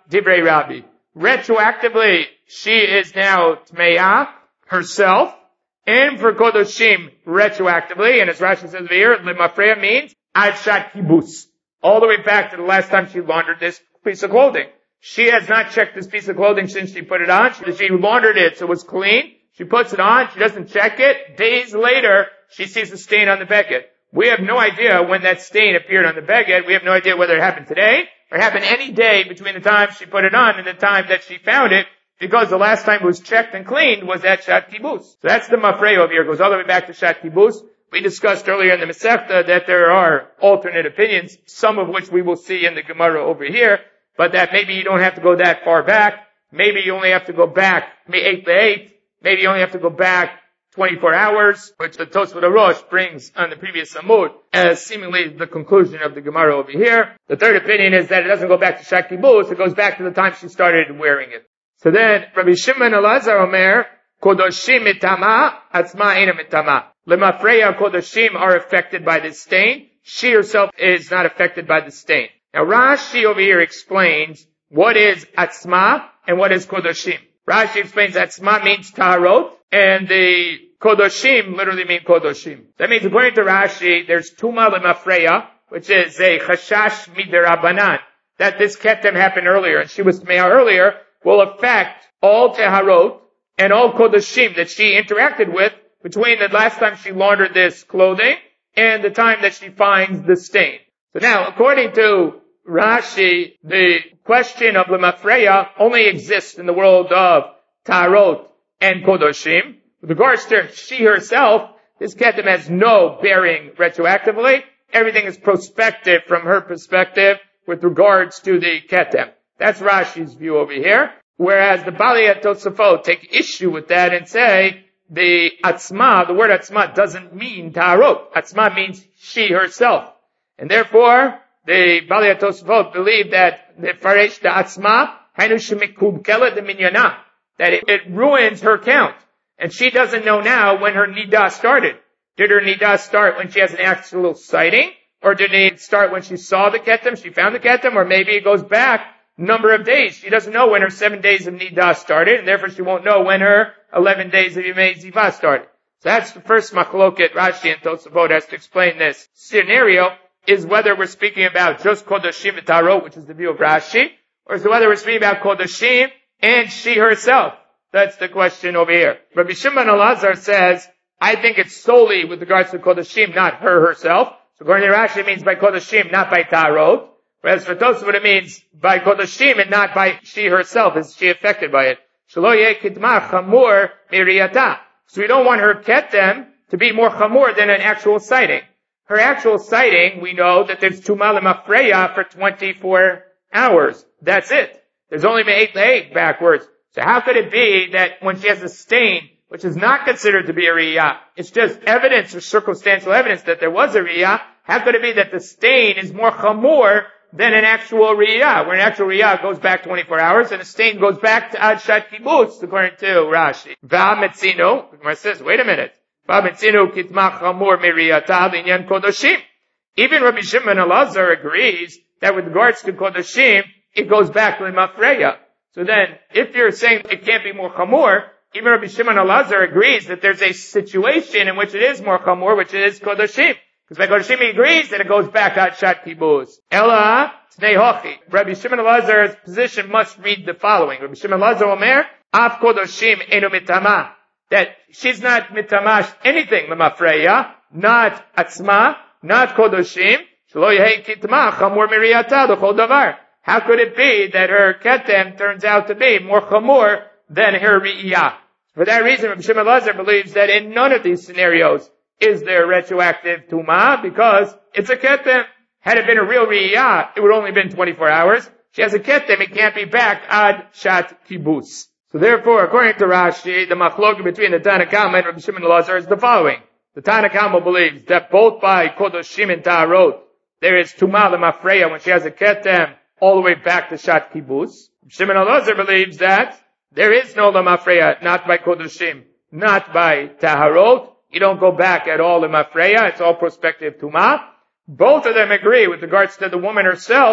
Divrei Rabbi. Retroactively, she is now Tme'ah herself, and for Kodoshim, retroactively, and as Rashi says here, Lemafreya means Ad Shat Kibus. All the way back to the last time she laundered this piece of clothing. She has not checked this piece of clothing since she put it on. She laundered it so it was clean. She puts it on, she doesn't check it. Days later, she sees a stain on the beged. We have no idea when that stain appeared on the beged. We have no idea whether it happened today or happened any day between the time she put it on and the time that she found it, because the last time it was checked and cleaned was at Shat Kibus. So that's the Mafreya over here. It goes all the way back to Shat Kibus. We discussed earlier in the Masechta that there are alternate opinions, some of which we will see in the Gemara over here, but that maybe you don't have to go that far back. Maybe you only have to go back 8 to 8. Maybe you only have to go back 24 hours, which the Tosfot Arosh brings on the previous Amud as seemingly the conclusion of the Gemara over here. The third opinion is that it doesn't go back to Shat Kibus, it goes back to the time she started wearing it. So then, Rabbi Shimon Elazar Omer, Kodoshim mitama, atzma eina mitama. Lemafreya Kodoshim are affected by this stain. She herself is not affected by the stain. Now Rashi over here explains what is atzma and what is Kodoshim. Rashi explains atzma means taharot, and the Kodoshim literally mean Kodoshim. That means according to Rashi, there's Tuma Lemafreya, which is a chashash midirabanan, that this ketem happened earlier, and she was Tme'ah earlier, will affect all Teharot and all Kodoshim that she interacted with between the last time she laundered this clothing and the time that she finds the stain. So now, according to Rashi, the question of Lemafreya only exists in the world of Tarot and Kodoshim. With regards to she herself, this ketem has no bearing retroactively. Everything is prospective from her perspective with regards to the ketem. That's Rashi's view over here. Whereas the Balei Tosafot take issue with that and say the atzma, the word atzma doesn't mean Tarot. Atzma means she herself. And therefore, the Balei Tosafot believe that the Faresh the Atzma, Hainu Shemikubkela de Minyana, that it ruins her count. And she doesn't know now when her Nidah started. Did her Nidah start when she has an actual sighting? Or did it start when she saw the Ketem, she found the Ketem? Or maybe it goes back number of days. She doesn't know when her 7 days of Nidah started, and therefore she won't know when her 11 days of Yemei Zivah started. So that's the first machloket Rashi and Tosafot has to explain this scenario, is whether we're speaking about just Kodoshim Tarot, which is the view of Rashi, or is whether we're speaking about Kodoshim and she herself. That's the question over here. Rabbi Shimon Elazar says, I think it's solely with regards to Kodoshim, not her herself. So according to Rashi, it means by Kodoshim, not by Tarot. Whereas for Tosafot, it means by Kodoshim and not by she herself. Is she affected by it? Shelo yeh kitma chamur miriyata. So we don't want her ketem to be more chamur than an actual sighting. Her actual sighting, we know that there's Tuma Lemafreya for 24 hours. That's it. There's only been 8 to 8 backwards. So how could it be that when she has a stain, which is not considered to be a riyah, it's just evidence or circumstantial evidence that there was a riyah, how could it be that the stain is more chamur than an actual riyah, where an actual riyah goes back 24 hours and a stain goes back to Ad Shat Kibutz, according to Rashi. Va'metzino, the Gemara says, wait a minute. Va'metzino kitma chamur miriyata l'inyan Kodoshim. Even Rabbi Shimon Elazar agrees that with regards to Kodoshim, it goes back to Lemafreya. So then, if you're saying it can't be more chamur, even Rabbi Shimon Elazar agrees that there's a situation in which it is more chamur, which is Kodoshim. Because by Kodoshim he agrees that it goes back to Shat Kibuz. Ela Tnei Hochi. Rabbi Shimon Elazar's position must read the following. Rabbi Shimon Elazar Omer, Af Kodoshim Enu Mitama. That she's not mitamash anything, Lemafreya, not Atzma, not Kodoshim, Shelo Yehei Kitma, Chamur Miriyata, the whole davar. How could it be that her ketem turns out to be more chamur than her riyah? For that reason, Rabbi Shimon Elazar believes that in none of these scenarios is there retroactive tuma, because it's a ketem. Had it been a real riyah, it would only been 24 hours. She has a ketem, it can't be back ad shat kibutz. So therefore, according to Rashi, the machlok between the Tanna Kama and Rabbi Shimon Elazar is the following. The Tanna Kama believes that both by Kodoshim and Ta'arot, there is Tuma Lemafreya when she has a ketem all the way back to Shat Kibutz. Shimon Elazar believes that there is no Lemafreya, not by Kodoshim, not by Ta'arot. You don't go back at all Lemafreya, it's all prospective Tuma. Both of them agree with regards to the woman herself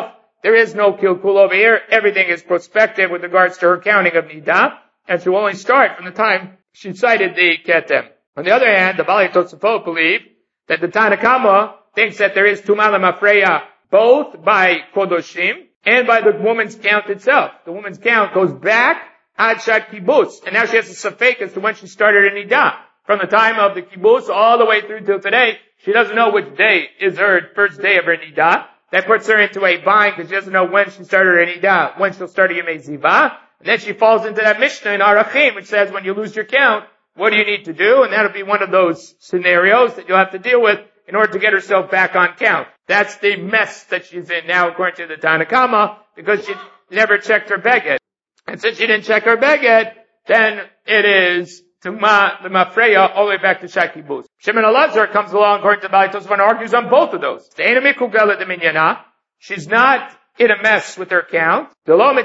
there is no kilkul over here. Everything is prospective with regards to her counting of Nida, and she will only start from the time she cited the Ketem. On the other hand, the Bali Tosafot believe that the Tanna Kama thinks that there is Tumah Lemafreya both by Kodoshim and by the woman's count itself. The woman's count goes back Ad Shat Kibbutz, and now she has a safek as to when she started her Nida. From the time of the Kibbutz all the way through till today, she doesn't know which day is her first day of her Nida. That puts her into a bind because she doesn't know when she started her Nida, when she'll start a Yemei Ziva. And then she falls into that Mishnah in Arachim, which says when you lose your count, what do you need to do? And that'll be one of those scenarios that you'll have to deal with in order to get herself back on count. That's the mess that she's in now, according to the Tanna Kama, because she never checked her beged. And since she didn't check her beged, then it is Tumah Lemafreya all the way back to Shat Kibbutz. Shimon Elazar comes along, according to the Bali Tosafot, and argues on both of those. She's not in a mess with her count. And by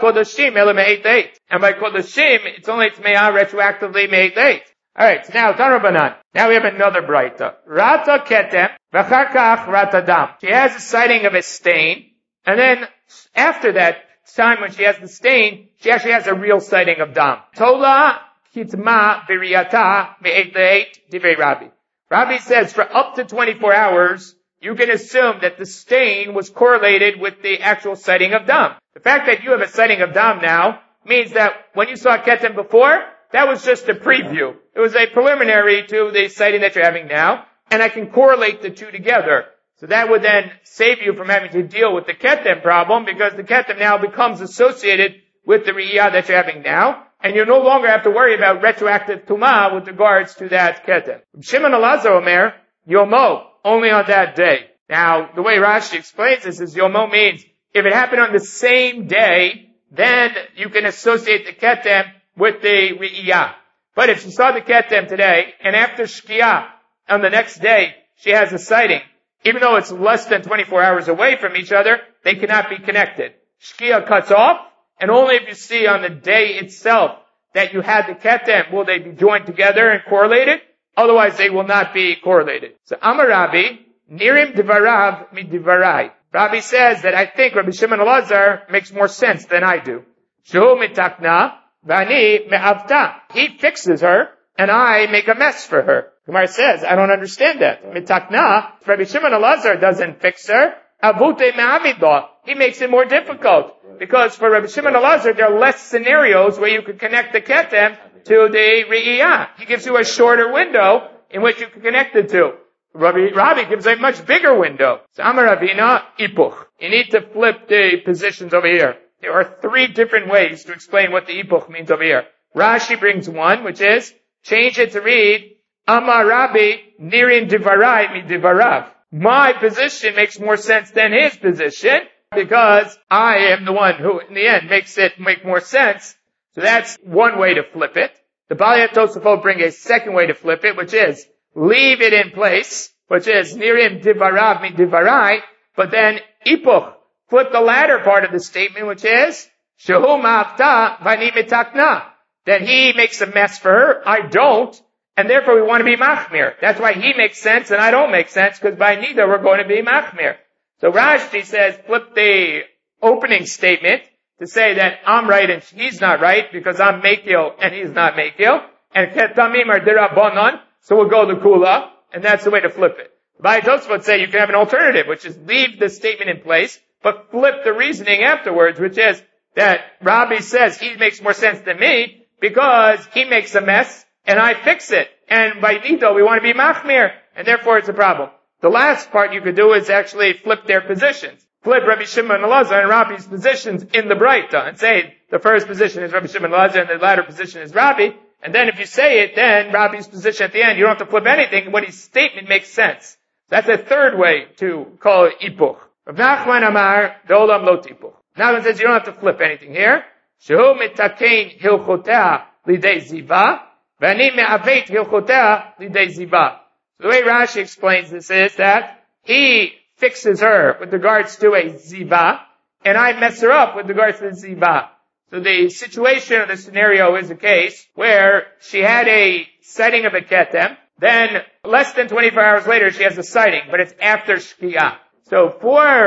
Kodoshim, it's only Tmeah retroactively made late. Alright, so now, Tanrabanan. Now we have another Braita. Rata Ketem, V'chakach Rata Dam. She has a sighting of a stain, and then after that time when she has the stain, she actually has a real sighting of Dam. Tola Kitma V'riyata Me'et Leit Divrei Rabbi. Rabbi says for up to 24 hours, you can assume that the stain was correlated with the actual sighting of Dam. The fact that you have a sighting of Dam now means that when you saw Ketem before, that was just a preview. It was a preliminary to the sighting that you're having now, and I can correlate the two together. So that would then save you from having to deal with the Ketem problem, because the Ketem now becomes associated with the Riyah that you're having now, and you no longer have to worry about retroactive Tumah with regards to that Ketem. Shimon Elazar Omer, Yomo, only on that day. Now, the way Rashi explains this is Yomo means if it happened on the same day, then you can associate the Ketem with the Re'iyah. But if she saw the Ketem today, and after Shkia, on the next day, she has a sighting, even though it's less than 24 hours away from each other, they cannot be connected. Shkia cuts off, and only if you see on the day itself that you had the Ketem will they be joined together and correlated. Otherwise, they will not be correlated. So, Amar Rabbi, Nirim Divarav Midivarai. Rabbi says that I think Rabbi Shimon Elazar makes more sense than I do. Shehu mitakna vani me'avta. He fixes her, and I make a mess for her. Gemara says, I don't understand that. Mitakna, Rabbi Shimon Elazar doesn't fix her. Avute me'avidah. He makes it more difficult. Because for Rabbi Shimon Elazar, there are less scenarios where you could connect the Ketem to the Re'iyah. He gives you a shorter window in which you can connect it to. Rabbi gives a much bigger window. So Amar Ravina, Ipuch. You need to flip the positions over here. There are 3 different ways to explain what the Ipuch means over here. Rashi brings one, which is, change it to read, Amar Rabbi, Nirin Divarai mi Divarav. My position makes more sense than his position, because I am the one who, in the end, makes it make more sense. So that's one way to flip it. The Bali Tosafot bring a second way to flip it, which is, leave it in place, which is Nirim Divarav mi Divarai, but then Ipuch, flip the latter part of the statement, which is Shehu Ma'avta Vani Mitakna, that he makes a mess for her, I don't, and therefore we want to be Machmir. That's why he makes sense and I don't make sense, because by neither we're going to be Machmir. So Rashi says flip the opening statement to say that I'm right and he's not right, because I'm Mekil and he's not Mekil, and Ketamim are Dirabonon, so we'll go the Kula, and that's the way to flip it. Bali Tosafot say you can have an alternative, which is leave the statement in place, but flip the reasoning afterwards, which is that Rabbi says he makes more sense than me, because he makes a mess, and I fix it. And by Nito, we want to be Machmir, and therefore it's a problem. The last part you could do is actually flip their positions. Flip Rabbi Shimon Elazar and Rabbi's positions in the Braita, and say the first position is Rabbi Shimon Elazar, and the latter position is Rabbi. And then if you say it, then Rabbi's position at the end, you don't have to flip anything. What his statement makes sense. That's a third way to call it Ipuch. Rav Nachman Amar, Dolam Lo Tipuch. Nachman says you don't have to flip anything here. Shehu mitakein hilchotea lidei ziva, v'ani me'avet hilchotea lidei ziva. So the way Rashi explains this is that he fixes her with regards to a ziva, and I mess her up with regards to the ziva. So the situation or the scenario is a case where she had a sighting of a ketem, then less than 24 hours later she has a sighting, but it's after Shkia. So for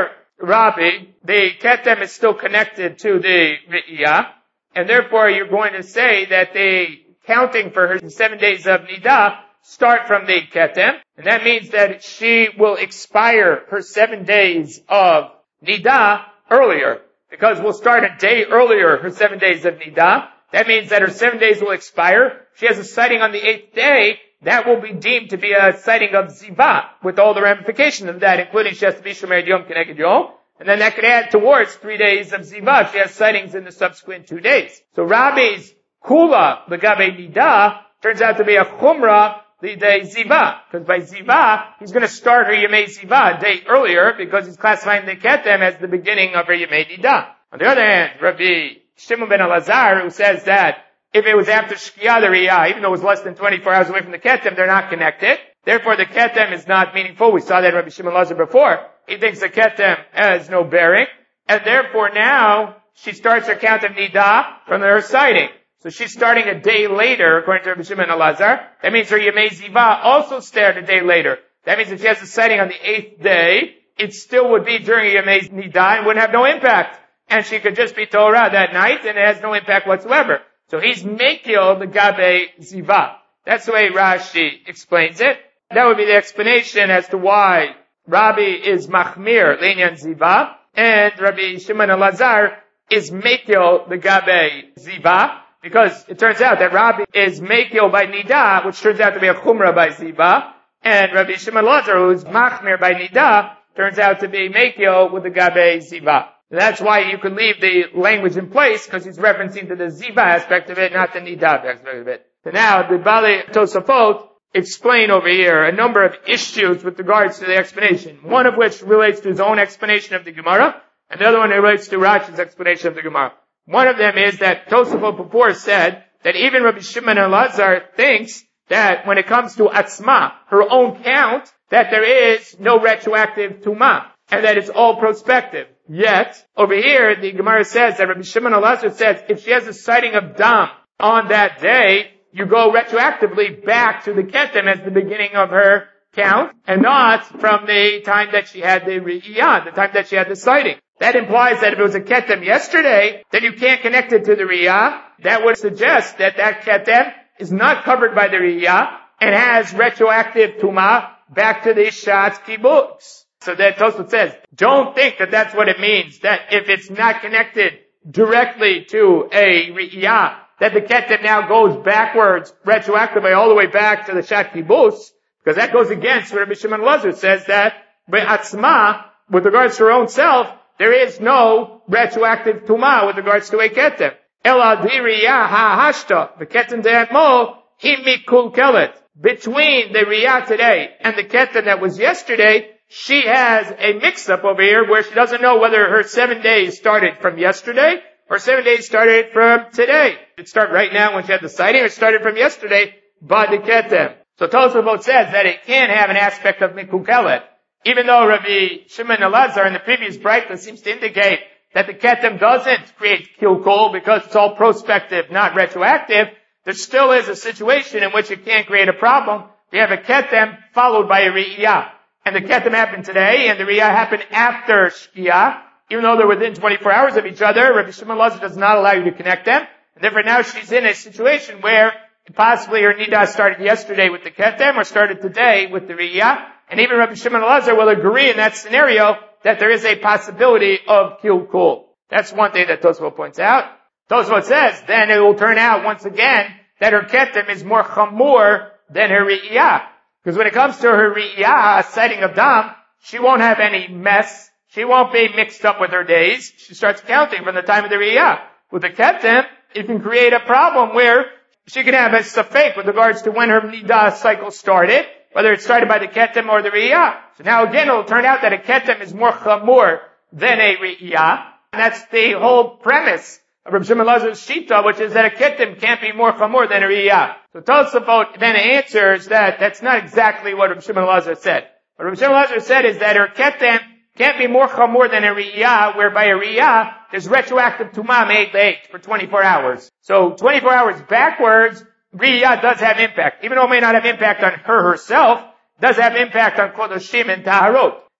Rabbi, the ketem is still connected to the re'iyah, and therefore you're going to say that the counting for her 7 days of nidah start from the ketem, and that means that she will expire her 7 days of nidah earlier, because we'll start a day earlier her 7 days of nidah. That means that her 7 days will expire. She has a sighting on the 8th day. That will be deemed to be a sighting of ziva, with all the ramifications of that, including she has to be shomer yom keneged yom, and then that could add towards 3 days of ziva if she has sightings in the subsequent 2 days. So Rabbi's kula legabe nidah turns out to be a chumrah l'idei ziva, because by ziva he's going to start her yemei ziva a day earlier, because he's classifying the ketem as the beginning of her yemei nidah. On the other hand, Rabbi Shimon ben Elazar, who says that if it was after Shkia the Riyah, even though it was less than 24 hours away from the Ketem, they're not connected. Therefore, the Ketem is not meaningful. We saw that in Rabbi Shimon Elazar before. He thinks the Ketem has no bearing. And therefore now, she starts her count of Nidah from her sighting. So she's starting a day later, according to Rabbi Shimon Elazar. That means her Yemei Ziva also started a day later. That means if she has a sighting on the 8th day, it still would be during a Yemei Nidah and wouldn't have no impact. And she could just be Torah that night and it has no impact whatsoever. So he's Mekil the Gabe Ziva. That's the way Rashi explains it. That would be the explanation as to why Rabbi is Machmir Le'inyan Ziva and Rabbi Shimon Elazar is Mekil the Gabe Ziva, because it turns out that Rabbi is Mekil by Nidah, which turns out to be a Chumrah by Ziva, and Rabbi Shimon Elazar, who is Machmir by Nidah, turns out to be Mekil with the Gabe Ziva. That's why you can leave the language in place, because he's referencing to the Ziva aspect of it, not the Nidah aspect of it. So now, the Bali Tosafot explain over here a number of issues with regards to the explanation. One of which relates to his own explanation of the Gemara, and the other one relates to Rashi's explanation of the Gemara. One of them is that Tosafot before said that even Rabbi Shimon Elazar thinks that when it comes to Atzma, her own count, that there is no retroactive Tumah, and that it's all prospective. Yet, over here, the Gemara says that Rabbi Shimon Elazar says if she has a sighting of Dam on that day, you go retroactively back to the Ketem as the beginning of her count, and not from the time that she had the Riyah, the time that she had the sighting. That implies that if it was a Ketem yesterday, then you can't connect it to the Riyah. That would suggest that that Ketem is not covered by the Riyah and has retroactive Tumah back to the Shatz Kibbutz. So that Tosfot says, don't think that that's what it means, that if it's not connected directly to a Riyah, that the Ketem now goes backwards, retroactively, all the way back to the Shat Kibbutz, because that goes against what Rabbi Shimon Elazar says that, Be'atzma, with regards to her own self, there is no retroactive Tumah with regards to a Ketem. Ela di Riyah ha'hashta, the Ketem de'atmo, himikul kelet. Between the Riyah today and the Ketem that was yesterday, she has a mix-up over here where she doesn't know whether her 7 days started from yesterday or 7 days started from today. It started right now when she had the sighting, or it started from yesterday by the Ketem. So Tosafot says that it can have an aspect of Mikukelet. Even though Rabbi Shimon Elazar in the previous Braita seems to indicate that the Ketem doesn't create Kilkul because it's all prospective, not retroactive, there still is a situation in which it can create a problem. You have a Ketem followed by a Riyah. And the Ketem happened today, and the Riyah happened after Shkia. Even though they're within 24 hours of each other, Rabbi Shimon Elazar does not allow you to connect them. And therefore now she's in a situation where possibly her Nidah started yesterday with the Ketem, or started today with the Riyah. And even Rabbi Shimon Elazar will agree in that scenario that there is a possibility of Kilkul. That's one thing that Tosfot points out. Tosfot says, then it will turn out once again that her Ketem is more Chamur than her Riyah. Because when it comes to her Riyah, a sighting of Dam, she won't have any mess. She won't be mixed up with her days. She starts counting from the time of the Riyah. With the Ketem, it can create a problem where she can have a safek with regards to when her Nidah cycle started, whether it started by the Ketem or the Riyah. So now again, it'll turn out that a Ketem is more Chamur than a Riyah. And that's the whole premise of Rabbi Shimon Elazar's Shita, which is that a Ketem can't be more Chamur than a Riyah. So Tosafot then answers that that's not exactly what Rabbi Shimon Elazar said. What Rabbi Shimon Elazar said is that her Ketem can't be more Chamur than a Riyah, whereby a Riyah, there's retroactive Tumah made late for 24 hours. So 24 hours backwards, Riyah does have impact. Even though it may not have impact on her herself, it does have impact on Kodoshim and Taharot.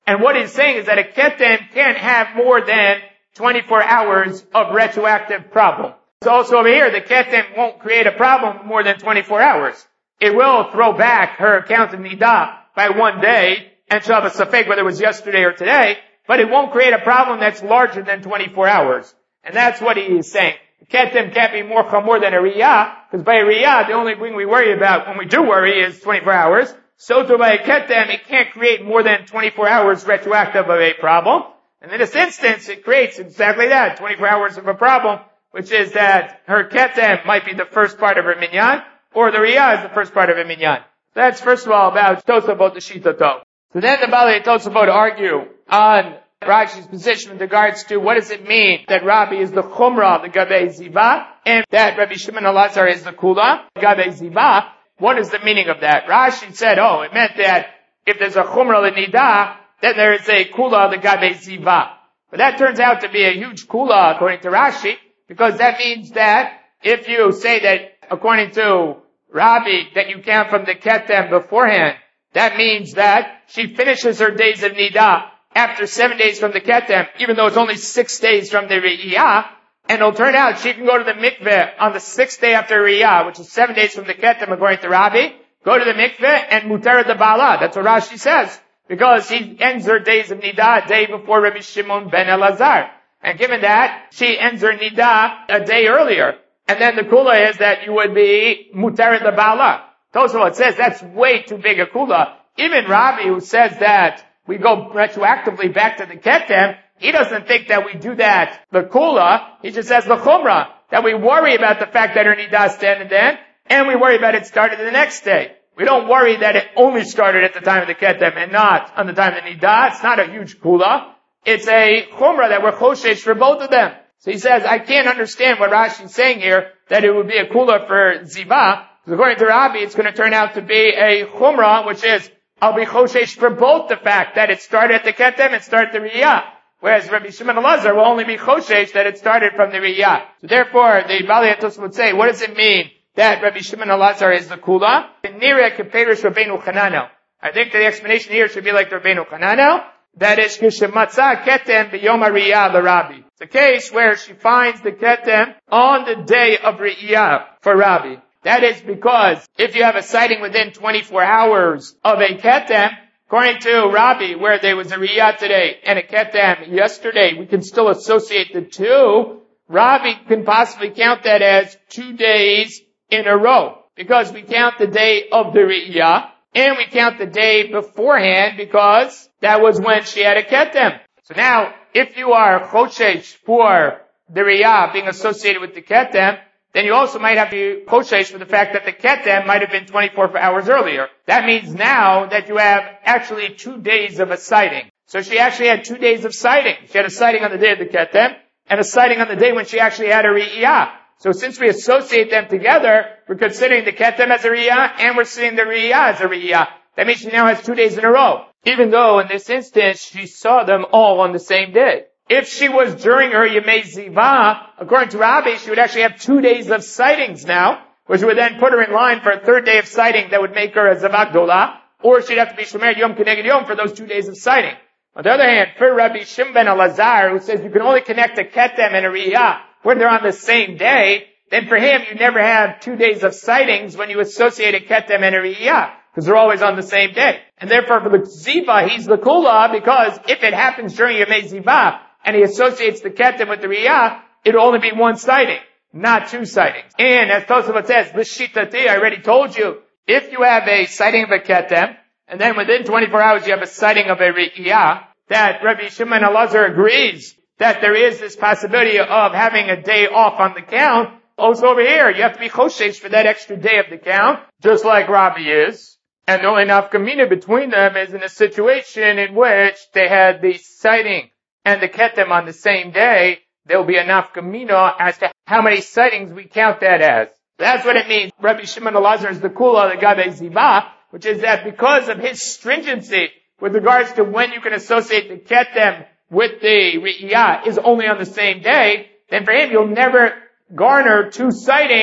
And what he's saying is that a ketem can't have more than 24 hours of retroactive problem. So also over here, the ketem won't create a problem more than 24 hours. It will throw back her account of nidah by 1 day, and she'll have a safek whether it was yesterday or today, but it won't create a problem that's larger than 24 hours. And that's what he is saying. The ketem can't be more chamor than a riyah, because by a riyah, the only thing we worry about when we do worry is 24 hours. So too by a ketem, it can't create more than 24 hours retroactive of a problem. And in this instance, it creates exactly that, 24 hours of a problem, which is that her ketem might be the first part of her minyan, or the riyah is the first part of her minyan. That's first of all about Tosafot the Shitato. So then the Balei Tosafot argue on Rashi's position with regards to what does it mean that Rabbi is the Chumrah, the Gabei Ziva, and that Rabbi Shimon Elazar is the Kula, the Gabei Ziva. What is the meaning of that? Rashi said, it meant that if there's a Chumrah l'Nidah, then there is a Kula, the Gabei Ziva. But that turns out to be a huge Kula according to Rashi, because that means that if you say that according to Rabbi that you count from the Ketem beforehand, that means that she finishes her days of Nidah after 7 days from the Ketem, even though it's only 6 days from the Re'iyah, and it'll turn out she can go to the mikveh on the 6th day after Re'iyah, which is 7 days from the Ketem according to Rabbi, go to the mikveh and mutar the Bala. That's what Rashi says. Because he ends her days of Nidah a day before Rabbi Shimon ben Elazar. And given that, she ends her Nidah a day earlier. And then the kula is that you would be mutar the Bala. Tosafot says that's way too big a kula. Even Rabbi, who says that we go retroactively back to the Ketem, he doesn't think that we do that, the kula. He just says the chumrah, that we worry about the fact that her nidah started then, and we worry about it started the next day. We don't worry that it only started at the time of the Ketem and not on the time of the nidah. It's not a huge kula. It's a chumrah that we're choshesh for both of them. So he says, I can't understand what Rashi is saying here, that it would be a kula for ziva. Because according to Rabbi, it's going to turn out to be a chumrah, which is, I'll be choshesh for both the fact that it started at the Ketem and started the Riyah. Whereas Rabbi Shimon Elazar will only be choshesh that it started from the Riyah. So therefore, the Balei Tosafot would say, what does it mean that Rabbi Shimon Elazar is the kula? Nireh keperish Rabbeinu Chananel. I think the explanation here should be like the Rabbeinu Chananel. That is, Kishematza Ketem b'yom Riyah l'Rabbi. It's a case where she finds the Ketem on the day of Riyah for Rabbi. That is because if you have a sighting within 24 hours of a Ketem, according to Rabbi, where there was a Riyah today and a Ketem yesterday, we can still associate the two. Rabbi can possibly count that as 2 days in a row, because we count the day of the Riyah, and we count the day beforehand, because that was when she had a Ketem. So now, if you are choshesh for the Riyah being associated with the Ketem, then you also might have to be choshesh for the fact that the Ketem might have been 24 hours earlier. That means now that you have actually 2 days of a sighting. So she actually had 2 days of sighting. She had a sighting on the day of the Ketem, and a sighting on the day when she actually had a Riyah. So since we associate them together, we're considering the Ketem as a Riyah, and we're considering the Riyah as a Riyah. That means she now has 2 days in a row. Even though in this instance, she saw them all on the same day. If she was during her Yemei Ziva, according to Rabbi, she would actually have 2 days of sightings now, which would then put her in line for a third day of sighting that would make her a Zava Gdola, or she'd have to be Shomer Yom Keneged Yom for those 2 days of sighting. On the other hand, for Rabbi Shimon ben Elazar, who says you can only connect a Ketem and a Riyah when they're on the same day, then for him you never have 2 days of sightings when you associate a Ketem and a Riyah, because they're always on the same day. And therefore for the Ziva, he's the Kula, because if it happens during Yemei Ziva, and he associates the Ketem with the Riyah, it'll only be one sighting, not 2 sightings. And as Tosafot says, L'shitati, I already told you, if you have a sighting of a Ketem, and then within 24 hours you have a sighting of a Riyah, that Rabbi Shimon Elazar agrees that there is this possibility of having a day off on the count. Also over here, you have to be choshesh for that extra day of the count, just like Rabbi is. And the only nafkamina between them is in a situation in which they had the sighting and the Ketem on the same day. There will be a nafkamina as to how many sightings we count that as. That's what it means. Rabbi Shimon Elazar is the kula, the Gabei Ziva, which is that because of his stringency with regards to when you can associate the Ketem with the Riyah is only on the same day, then for him you'll never garner 2 sightings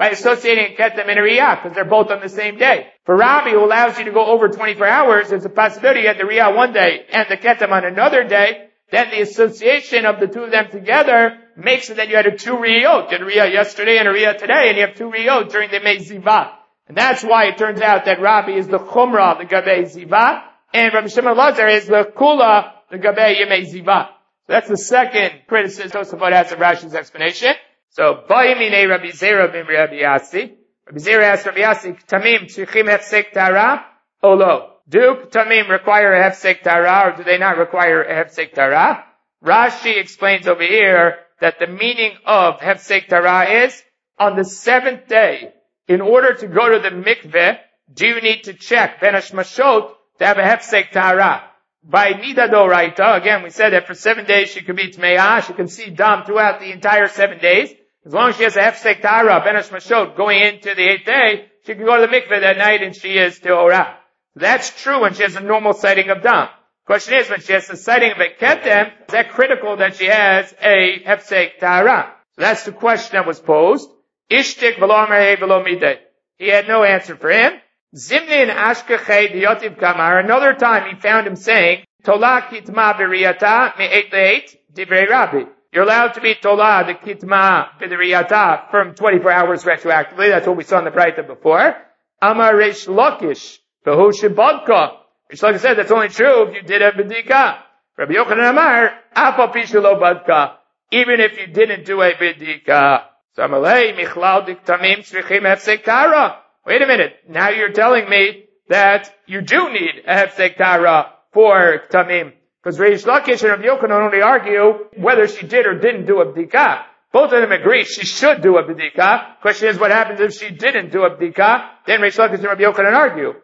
by associating a ketem and a riyah, because they're both on the same day. For Rabbi, who allows you to go over 24 hours, there's a possibility you had the riyah one day and the ketem on another day. Then the association of the two of them together makes it that you had a two riyot. You had a riyah yesterday and a riyah today, and you have two riyot during the Mei Ziva. And that's why it turns out that Rabbi is the Chumrah, the Gabei Ziva, and Rabbi Shimon Lazar is the Kula, the Gabei Yemei Ziva. So that's the second criticism Tosafot has of Rashi's explanation. So, Ba'imine Rabbi Zera bin Rabbi Yassi. Rabbi Zera asked Rabbi Yassi, Tamim tzrichim hefsek tara, or lo? Do Tamim require a hefsek tara, or do they not require a hefsek tara? Rashi explains over here that the meaning of hefsek tara is, on the seventh day, in order to go to the mikveh, do you need to check ben hashmashot to have a hefsek tara? By nida doraita, again, we said that for 7 days she could be tmeah, she can see dam throughout the entire 7 days. As long as she has a hefsek tara, ben hashmashot, going into the 8th day, she can go to the mikveh that night and she is teorah. That's true when she has a normal sighting of dam. Question is, when she has the sighting of a ketem, is that critical that she has a hefsek tara? So that's the question that was posed. Ishtik v'lo amrei v'lo midei. He had no answer for him. Zimnin ashkechei diyotiv kamar. Another time he found him saying, Tola kitma b'riyata me'et le'et divrei Rabbi. You're allowed to be tola the kitma b'riyata from 24 hours retroactively. That's what we saw in the Braita before. Amar Reish Lakish v'hu shebadka. Reish Lakish said that's only true if you did a b'dika. Rabbi Yochanan Amar afal pishu lo badka. Even if you didn't do a b'dika. So Amalei michlal dik tamim tzrichim hefsek tara. Wait a minute. Now you're telling me that you do need a hefsek tara for tamim. Because Reish Lakish and Rabbi Yochanan only argue whether she did or didn't do a b'dika. Both of them agree she should do a b'dika. Question is, what happens if she didn't do a b'dika? Then Reish Lakish and Rabbi Yochanan argue.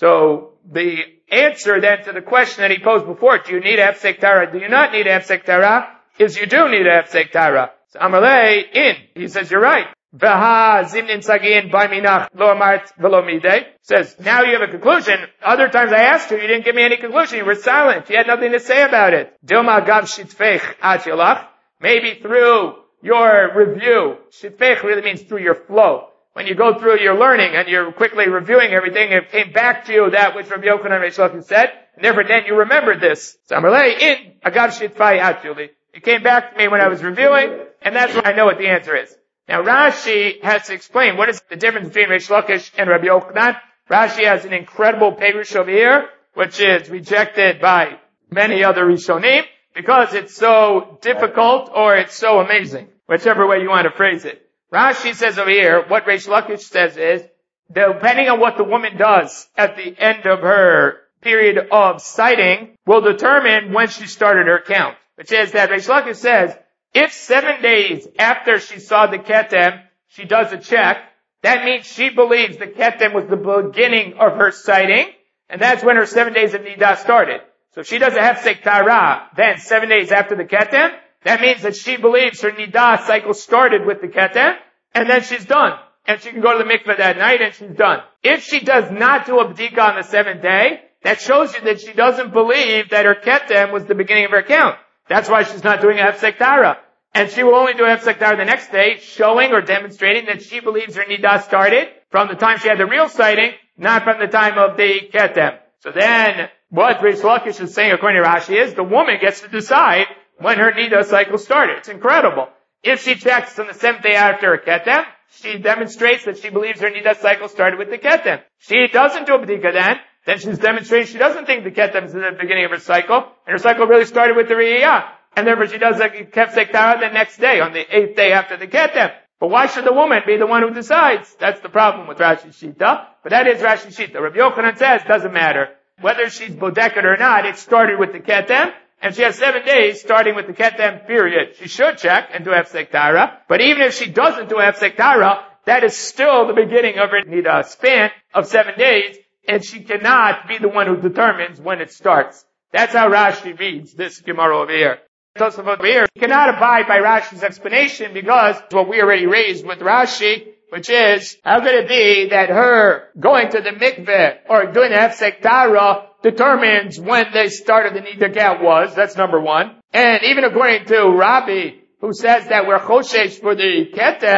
So the answer then to the question that he posed before, do you need a hefsek tara? Do you not need a hefsek tara? Is you do need a hefsek tara. So Amalei he says you're right. V'ha zimnin sagin b'minach lo amart v'lo midei. Says, now you have a conclusion. Other times I asked you didn't give me any conclusion. You were silent. You had nothing to say about it. Dilma gav shitfech at yalach. Maybe through your review. Shitfech really means through your flow. When you go through your learning and you're quickly reviewing everything, it came back to you that which Rabbi Yochanan and Reish Lakish said. And therefore then you remembered this. So Amalei agav shitfei at yuli. It came back to me when I was reviewing, and that's when I know what the answer is. Now Rashi has to explain what is the difference between Reish Lakish and Rabbi Yochanan. Rashi has an incredible Perush over here, which is rejected by many other Rishonim, because it's so difficult or it's so amazing, whichever way you want to phrase it. Rashi says over here, what Reish Lakish says is, depending on what the woman does at the end of her period of sighting, will determine when she started her count. Which is that Reish Lakish says, if 7 days after she saw the ketem, she does a check, that means she believes the ketem was the beginning of her sighting, and that's when her 7 days of nidah started. So if she does a hefsek tara, then 7 days after the ketem, that means that she believes her nidah cycle started with the ketem, and then she's done. And she can go to the mikveh that night and she's done. If she does not do a b'dika on the 7th day, that shows you that she doesn't believe that her ketem was the beginning of her count. That's why she's not doing a hefsek tara. And she will only do a hefsek tara the next day, showing or demonstrating that she believes her nidah started from the time she had the real sighting, not from the time of the ketem. So then, what Reish Lakish is saying according to Rashi is, the woman gets to decide when her nidah cycle started. It's incredible. If she checks on the 7th day after her ketem, she demonstrates that she believes her nidah cycle started with the ketem. She doesn't do a b'dika then she's demonstrating she doesn't think the ketem is the beginning of her cycle, and her cycle really started with the riyah. And therefore she does a hefsek tara the next day, on the 8th day after the ketem. But why should the woman be the one who decides? That's the problem with Rashi Shita. But that is Rashi Shita. Rabbi Yochanan says, doesn't matter. Whether she's bodeket or not, it started with the ketem, and she has 7 days starting with the ketem period. She should check and do hefsek tara. But even if she doesn't do hefsek tara, that is still the beginning of her nidah span of 7 days, and she cannot be the one who determines when it starts. That's how Rashi reads this Gemara over here. Tosafot over here cannot abide by Rashi's explanation because what we already raised with Rashi, which is, how could it be that her going to the mikveh or doing the hefsek tara determines when the start of the nidah count was? That's number one. And even according to Rabbi, who says that we're choshesh for the ketem,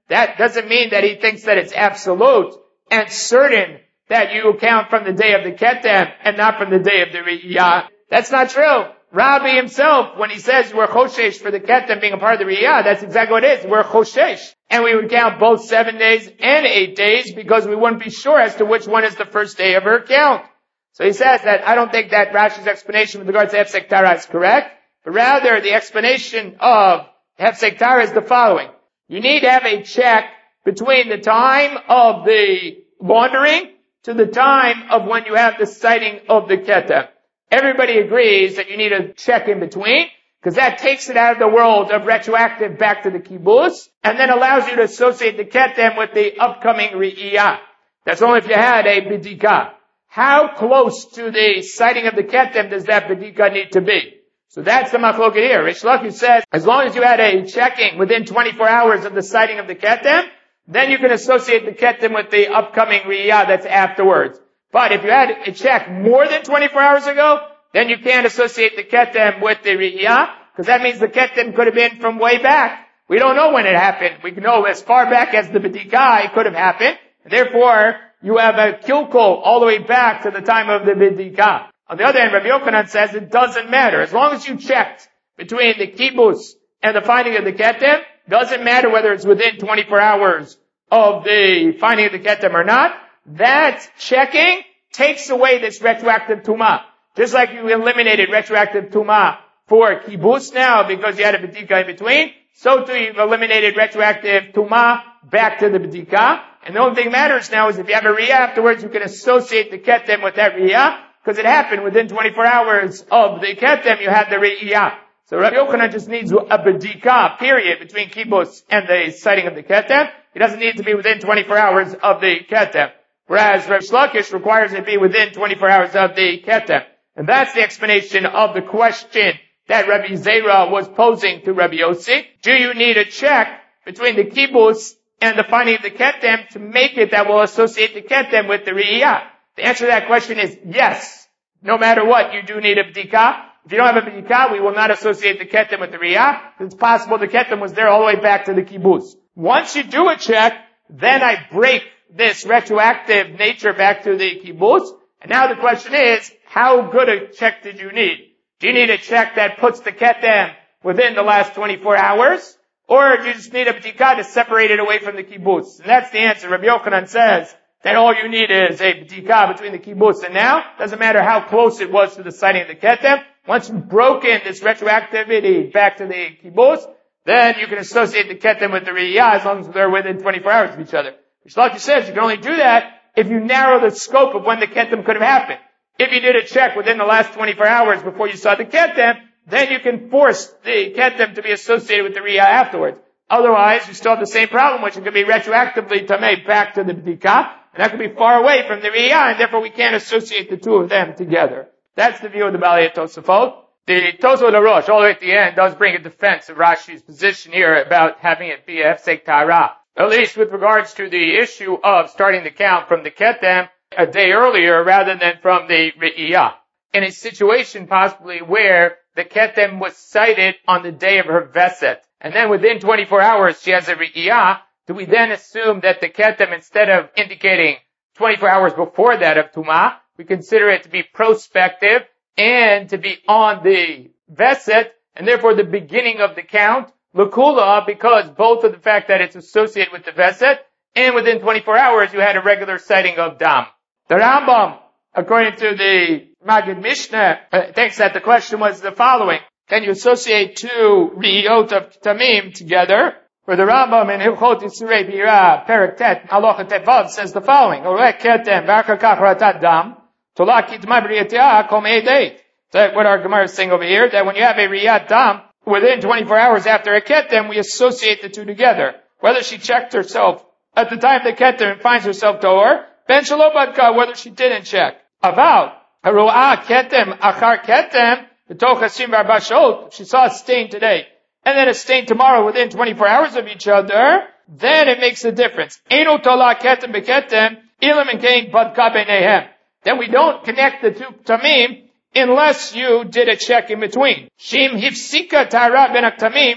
that doesn't mean that he thinks that it's absolute and certain that you count from the day of the ketem and not from the day of the re'iyah. That's not true. Rabbi himself, when he says we're choshesh for the ketem being a part of the re'iyah, that's exactly what it is. We're choshesh. And we would count both 7 days and 8 days because we wouldn't be sure as to which one is the first day of her count. So he says that I don't think that Rashi's explanation with regards to Hefsek Tara is correct, but rather the explanation of Hefsek Tara is the following. You need to have a check between the time of the laundering to the time of when you have the sighting of the ketem. Everybody agrees that you need a check in between, because that takes it out of the world of retroactive back to the kibbutz, and then allows you to associate the ketem with the upcoming re'iyah. That's only if you had a bidika. How close to the sighting of the ketem does that bidika need to be? So that's the machloket here. Rish Lakish says, as long as you had a checking within 24 hours of the sighting of the ketem, then you can associate the ketem with the upcoming re'iyah that's afterwards. But if you had a check more than 24 hours ago, then you can't associate the ketem with the re'iyah, because that means the ketem could have been from way back. We don't know when it happened. We know as far back as the bidika it could have happened. Therefore, you have a kilkul all the way back to the time of the bidika. On the other hand, Rabbi Yochanan says it doesn't matter. As long as you checked between the kibbutz and the finding of the ketem, doesn't matter whether it's within 24 hours of the finding of the ketem or not. That checking takes away this retroactive tumah. Just like you eliminated retroactive tumah for kibbutz now because you had a bidika in between, so too you've eliminated retroactive tumah back to the bidika. And the only thing that matters now is if you have a riyah afterwards, you can associate the ketem with that riyah, because it happened within 24 hours of the ketem, you had the riyah. So Rabbi Yochanan just needs a bidika, period, between kibbutz and the sighting of the ketem. It doesn't need to be within 24 hours of the ketem. Whereas Rav Shlokish requires it to be within 24 hours of the ketem. And that's the explanation of the question that Rabbi Zera was posing to Rabbi Yossi. Do you need a check between the kibbutz and the finding of the ketem to make it that will associate the ketem with the re'iyah? The answer to that question is yes. No matter what, you do need a b'dika. If you don't have a b'dika, we will not associate the ketem with the re'iyah. It's possible the ketem was there all the way back to the kibbutz. Once you do a check, then I break this retroactive nature back to the kibbutz. And now the question is, how good a check did you need? Do you need a check that puts the ketem within the last 24 hours? Or do you just need a b'dika to separate it away from the kibbutz? And that's the answer. Rabbi Yochanan says that all you need is a b'dika between the kibbutz and now. Doesn't matter how close it was to the sighting of the ketem. Once you've broken this retroactivity back to the kibbutz, then you can associate the ketem with the re'iyah as long as they're within 24 hours of each other. Rish Lakish says you can only do that if you narrow the scope of when the ketem could have happened. If you did a check within the last 24 hours before you saw the ketem, then you can force the ketem to be associated with the re'iyah afterwards. Otherwise, you still have the same problem, which it could be retroactively tamei back to the b'dika, and that could be far away from the re'iyah, and therefore we can't associate the two of them together. That's the view of the Balei Tosafot. The Tosafot Rosh, all the way at the end, does bring a defense of Rashi's position here about having it be a Hefsek Tara. At least with regards to the issue of starting the count from the ketem a day earlier rather than from the re'iyah. In a situation possibly where the ketem was sighted on the day of her veset, and then within 24 hours she has a re'iyah, do we then assume that the ketem, instead of indicating 24 hours before that of tumah, we consider it to be prospective and to be on the veset, and therefore the beginning of the count, l'kula, because both of the fact that it's associated with the veset, and within 24 hours you had a regular sighting of dam. The Rambam, according to the Magid Mishnah, thinks that the question was the following. Can you associate two re'iyot of tamim together? Where the Rambam in Hilchot Yisurei Bira, Perek Tet, Halacha Tet Vav says the following. Orek ketem, v'achar kach ratat dam, tolak kitma b'riyatiyah kol me'edeit. So what our Gemara is saying over here, that when you have a riyat dam, within 24 hours after a ketem, we associate the two together. Whether she checked herself at the time of the ketem and finds herself tahor, ben shelo badka, whether she didn't check. Aval, haru'ah ketem, achar ketem, b'toch hasim v'arba shot, she saw a stain today, and then a stain tomorrow within 24 hours of each other, then it makes a difference. Eino tola ketem b'ketem, ilam and kain badka b'neihem. Then we don't connect the two tamim unless you did a check in between. Shim hifsika tara ben tamim,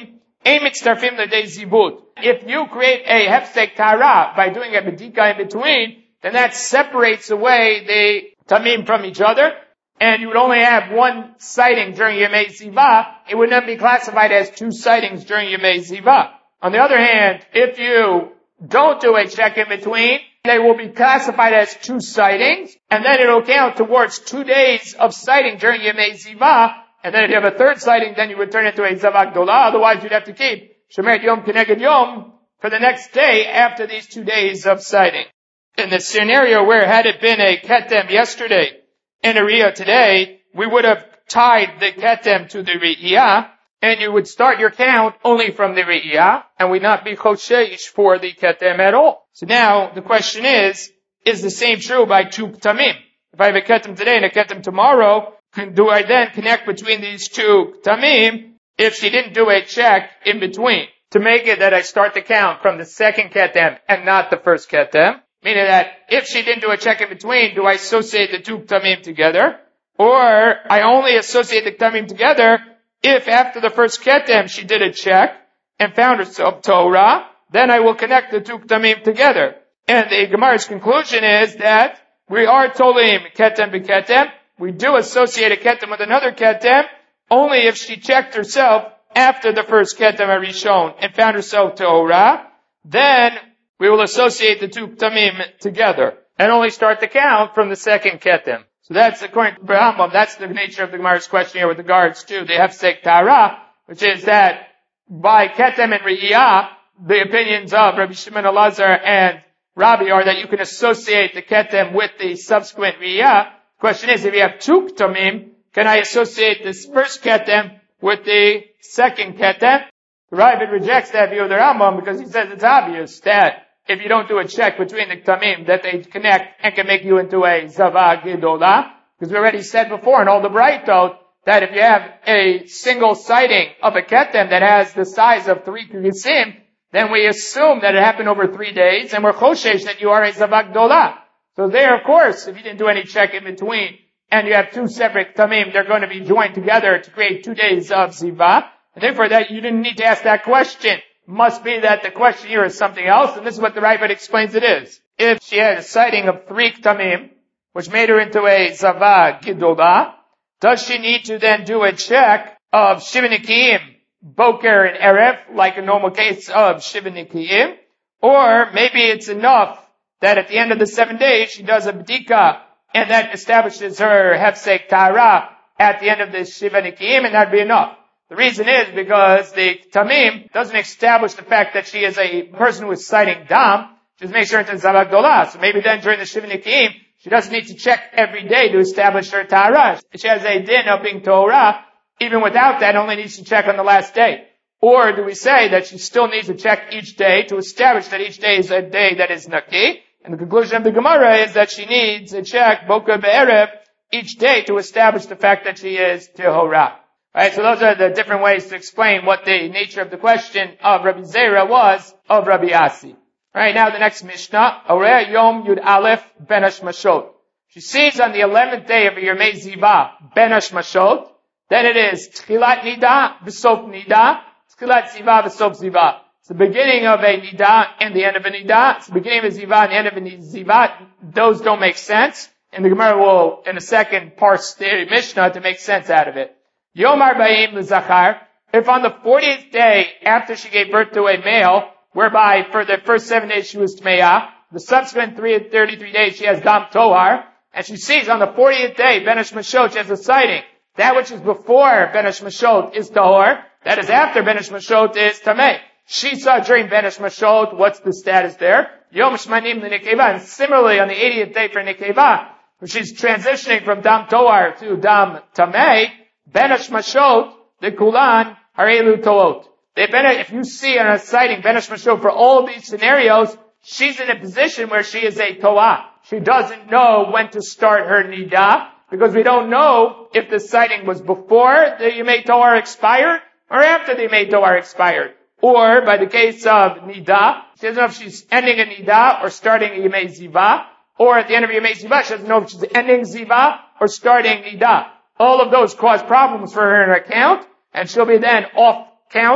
If you create a hefsek tara by doing a bedika in between, then that separates away the tamim from each other, and you would only have one sighting during Yemei Ziva. It would not be classified as two sightings during Yemei Ziva. On the other hand, if you don't do a check in between, they will be classified as two sightings, and then it will count towards 2 days of sighting during Yemei Ziva, and then if you have a third sighting, then you would turn it into a Zava Gdola. Otherwise, you'd have to keep Shemeret Yom Keneged Yom for the next day after these 2 days of sighting. In the scenario where had it been a Ketem yesterday and a Riyah today, we would have tied the Ketem to the Riyah, and you would start your count only from the Riyah, and would not be Choshesh for the Ketem at all. So now, the question is the same true by two Tamim? If I have a Ketem today and a Ketem tomorrow, do I then connect between these two Tamim if she didn't do a check in between? To make it that I start the count from the second Ketem and not the first Ketem. Meaning that if she didn't do a check in between, do I associate the two Tamim together? Or I only associate the Tamim together if after the first Ketem she did a check and found herself Torah, then I will connect the two Tamim together. And the Gemara's conclusion is that we are Tolim Ketem b'Ketem. We do associate a Ketem with another Ketem only if she checked herself after the first Ketem Arishon and found herself Torah, then we will associate the two Tamim together and only start the count from the second Ketem. So that's, according to Rambam, that's the nature of the Gemara's question here with regards to the Hefsek Tara, which is that by Ketem and Riyah, the opinions of Rabbi Shimon Elazar and Rabbi are that you can associate the Ketem with the subsequent Riyah. The question is, if you have two Tamim, can I associate this first Ketem with the second Ketem? The Ravid rejects that view of the Rambam because he says it's obvious that if you don't do a check between the Tamim, that they connect and can make you into a Zava Gedola. Because we already said before in all the Braitot that if you have a single sighting of a Ketem that has the size of 3 Kisim, then we assume that it happened over 3 days, and we're Choshesh that you are a Zava Gedola. So there, of course, if you didn't do any check in between, and you have two separate Tamim, they're going to be joined together to create 2 days of Ziva. And therefore that you didn't need to ask that question. Must be that the question here is something else, and this is what the Ravid explains it is. If she had a sighting of 3 Tamim, which made her into a Zava Gidola, does she need to then do a check of Shiva Nikiyim, Boker and Erev, like a normal case of Shiva Nikiyim? Or maybe it's enough that at the end of the 7 days she does a Bdika, and that establishes her Hefsek Tara at the end of the Shiva Nikiyim, and that'd be enough. The reason is because the Tamim doesn't establish the fact that she is a person who is citing Dam, just make sure it's in Zava Gdola. So maybe then during the Shiva Nikiyim, she doesn't need to check every day to establish her Tara. She has a din of being Torah. Even without that, only needs to check on the last day. Or do we say that she still needs to check each day to establish that each day is a day that is Naki? And the conclusion of the Gemara is that she needs a check, Boker Be'erev, each day to establish the fact that she is Tehorah. Alright, so those are the different ways to explain what the nature of the question of Rabbi Zera was of Rabbi Asi. Alright, now the next Mishnah, Oreh Yom Yud Aleph Ben Hashmashot. She sees on the 11th day of Yemei Ziva Ben Hashmashot, then it is Tchilat Nida V'Sof Nida, Tchilat Ziva V'Sof Ziva. It's the beginning of a Nida and the end of a Nida. It's the beginning of a Ziva and the end of a Ziva. Those don't make sense. And the Gemara will, in a second, parse the Mishnah to make sense out of it. Yom Arba'im L'Zachar, if on the 40th day after she gave birth to a male, whereby for the first 7 days she was Tmeah, the subsequent 33 days she has Dam Tohar, and she sees on the 40th day Ben Hashmashot she has a sighting. That which is before Ben Hashmashot is Tahor, that is after Ben Hashmashot is Tameh. She saw during Ben Hashmashot, what's the status there? Yom Shmanim L'Nekeva, and similarly on the 80th day for Nekeva, when she's transitioning from Dam Tohar to Dam Tameh, Ben Hashmashot, the Kulan, Harelu Toot. If you see in a sighting Ben Hashmashot for all of these scenarios, she's in a position where she is a Toah. She doesn't know when to start her Nida, because we don't know if the sighting was before the Yemei Tohar expired, or after the Yemei Tohar expired. Or, by the case of Nida, she doesn't know if she's ending a Nida or starting a Yemei Ziva, or at the end of Yemei Ziva, she doesn't know if she's ending Ziva or starting Nida. All of those cause problems for her in her account, and she'll be then off count,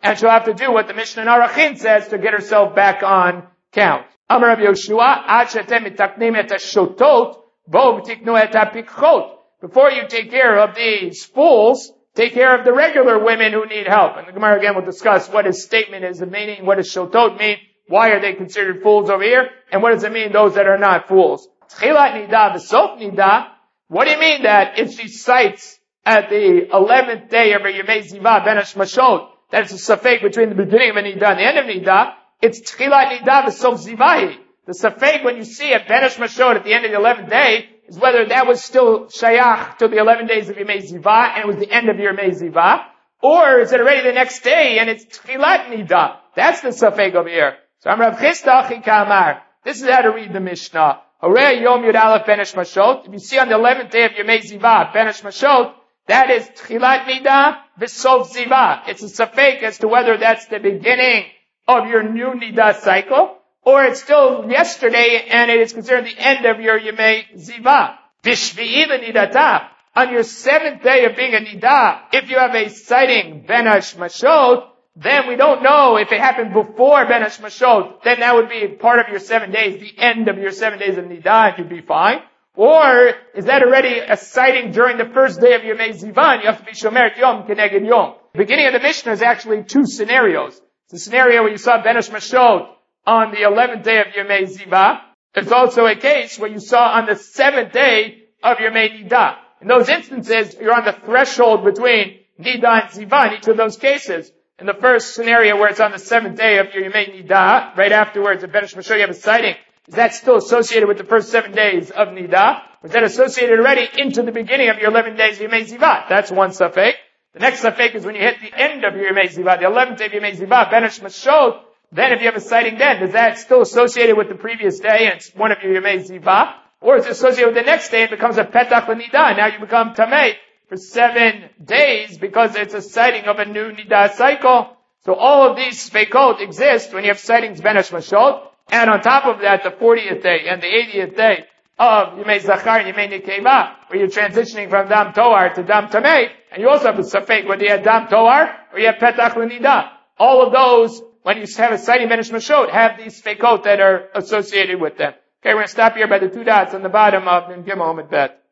and she'll have to do what the Mishnah in Arachin says to get herself back on count. Amar Rabbi Yoshua, ad shetem mitaknim et hashotot, bo v'tiknu et hapikchot. Before you take care of these fools, take care of the regular women who need help. And the Gemara again will discuss what his statement is, the meaning, what does shotot mean, why are they considered fools over here, and what does it mean those that are not fools. Tchilat nida v'sof nida. What do you mean that if she cites at the 11th day of her Yemei Ziva, Ben Hashmashot, that it's a safek between the beginning of a nida and the end of nida, it's tchilat nida v'sof zivahi. The safek when you see a Ben Hashmashot at the end of the 11th day is whether that was still shayach to the 11 days of Yemei Ziva and it was the end of your Yemei Ziva, or is it already the next day and it's tchilat nida? That's the safek over here. So I'm Rav Chisda Chikamar. This is how to read the Mishnah. Horei Yom Yud Aleph Ben Hashmashot. If you see on the 11th day of Yemei Ziva, Ben Hashmashot, that is tchilat nida v'sof ziva. It's a safek as to whether that's the beginning of your new nida cycle, or it's still yesterday and it is considered the end of your Yemei Ziva. Bishvi'i l'nidata. On your 7th day of being a nida, if you have a sighting Ben Hashmashot, then we don't know if it happened before Ben Hashmashot, then that would be part of your 7 days, the end of your 7 days of nida, and you'd be fine. Or is that already a sighting during the first day of Yemei Ziva, and you have to be Shomeret Yom Keneged Yom? The beginning of the Mishnah is actually two scenarios. It's a scenario where you saw Ben Hashmashot on the 11th day of Yemei Ziva. There's also a case where you saw on the 7th day of Yemei Nida. In those instances, you're on the threshold between Nida and Ziva in each of those cases. In the first scenario where it's on the 7th day of your Yemei Nida, right afterwards at Ben Hashmashot you have a sighting. Is that still associated with the first 7 days of Nida? Or is that associated already into the beginning of your 11 days of Yemei Ziva? That's one safek. The next safek is when you hit the end of your Yemei Ziva, the 11th day of Yemei Ziva, Ben Hashmashot, then if you have a sighting then, is that still associated with the previous day and it's one of your Yemei Ziva? Or is it associated with the next day and it becomes a Petach Nida and now you become Tamei for 7 days because it's a sighting of a new Nida cycle? So all of these sfekot exist when you have sightings Ben Hashmashot. And on top of that, the 40th day and the 80th day of Yemei Zachar and Yemei Nekeva, where you're transitioning from Dam Toar to Dam Tamei, and you also have a safek whether you have Dam Toar or you have Petach L'Nida. All of those, when you have a sighting Ben Hashmashot, have these sfekot that are associated with them. Okay, we're going to stop here by the 2 dots on the bottom of Nun Gimel Amud Bet.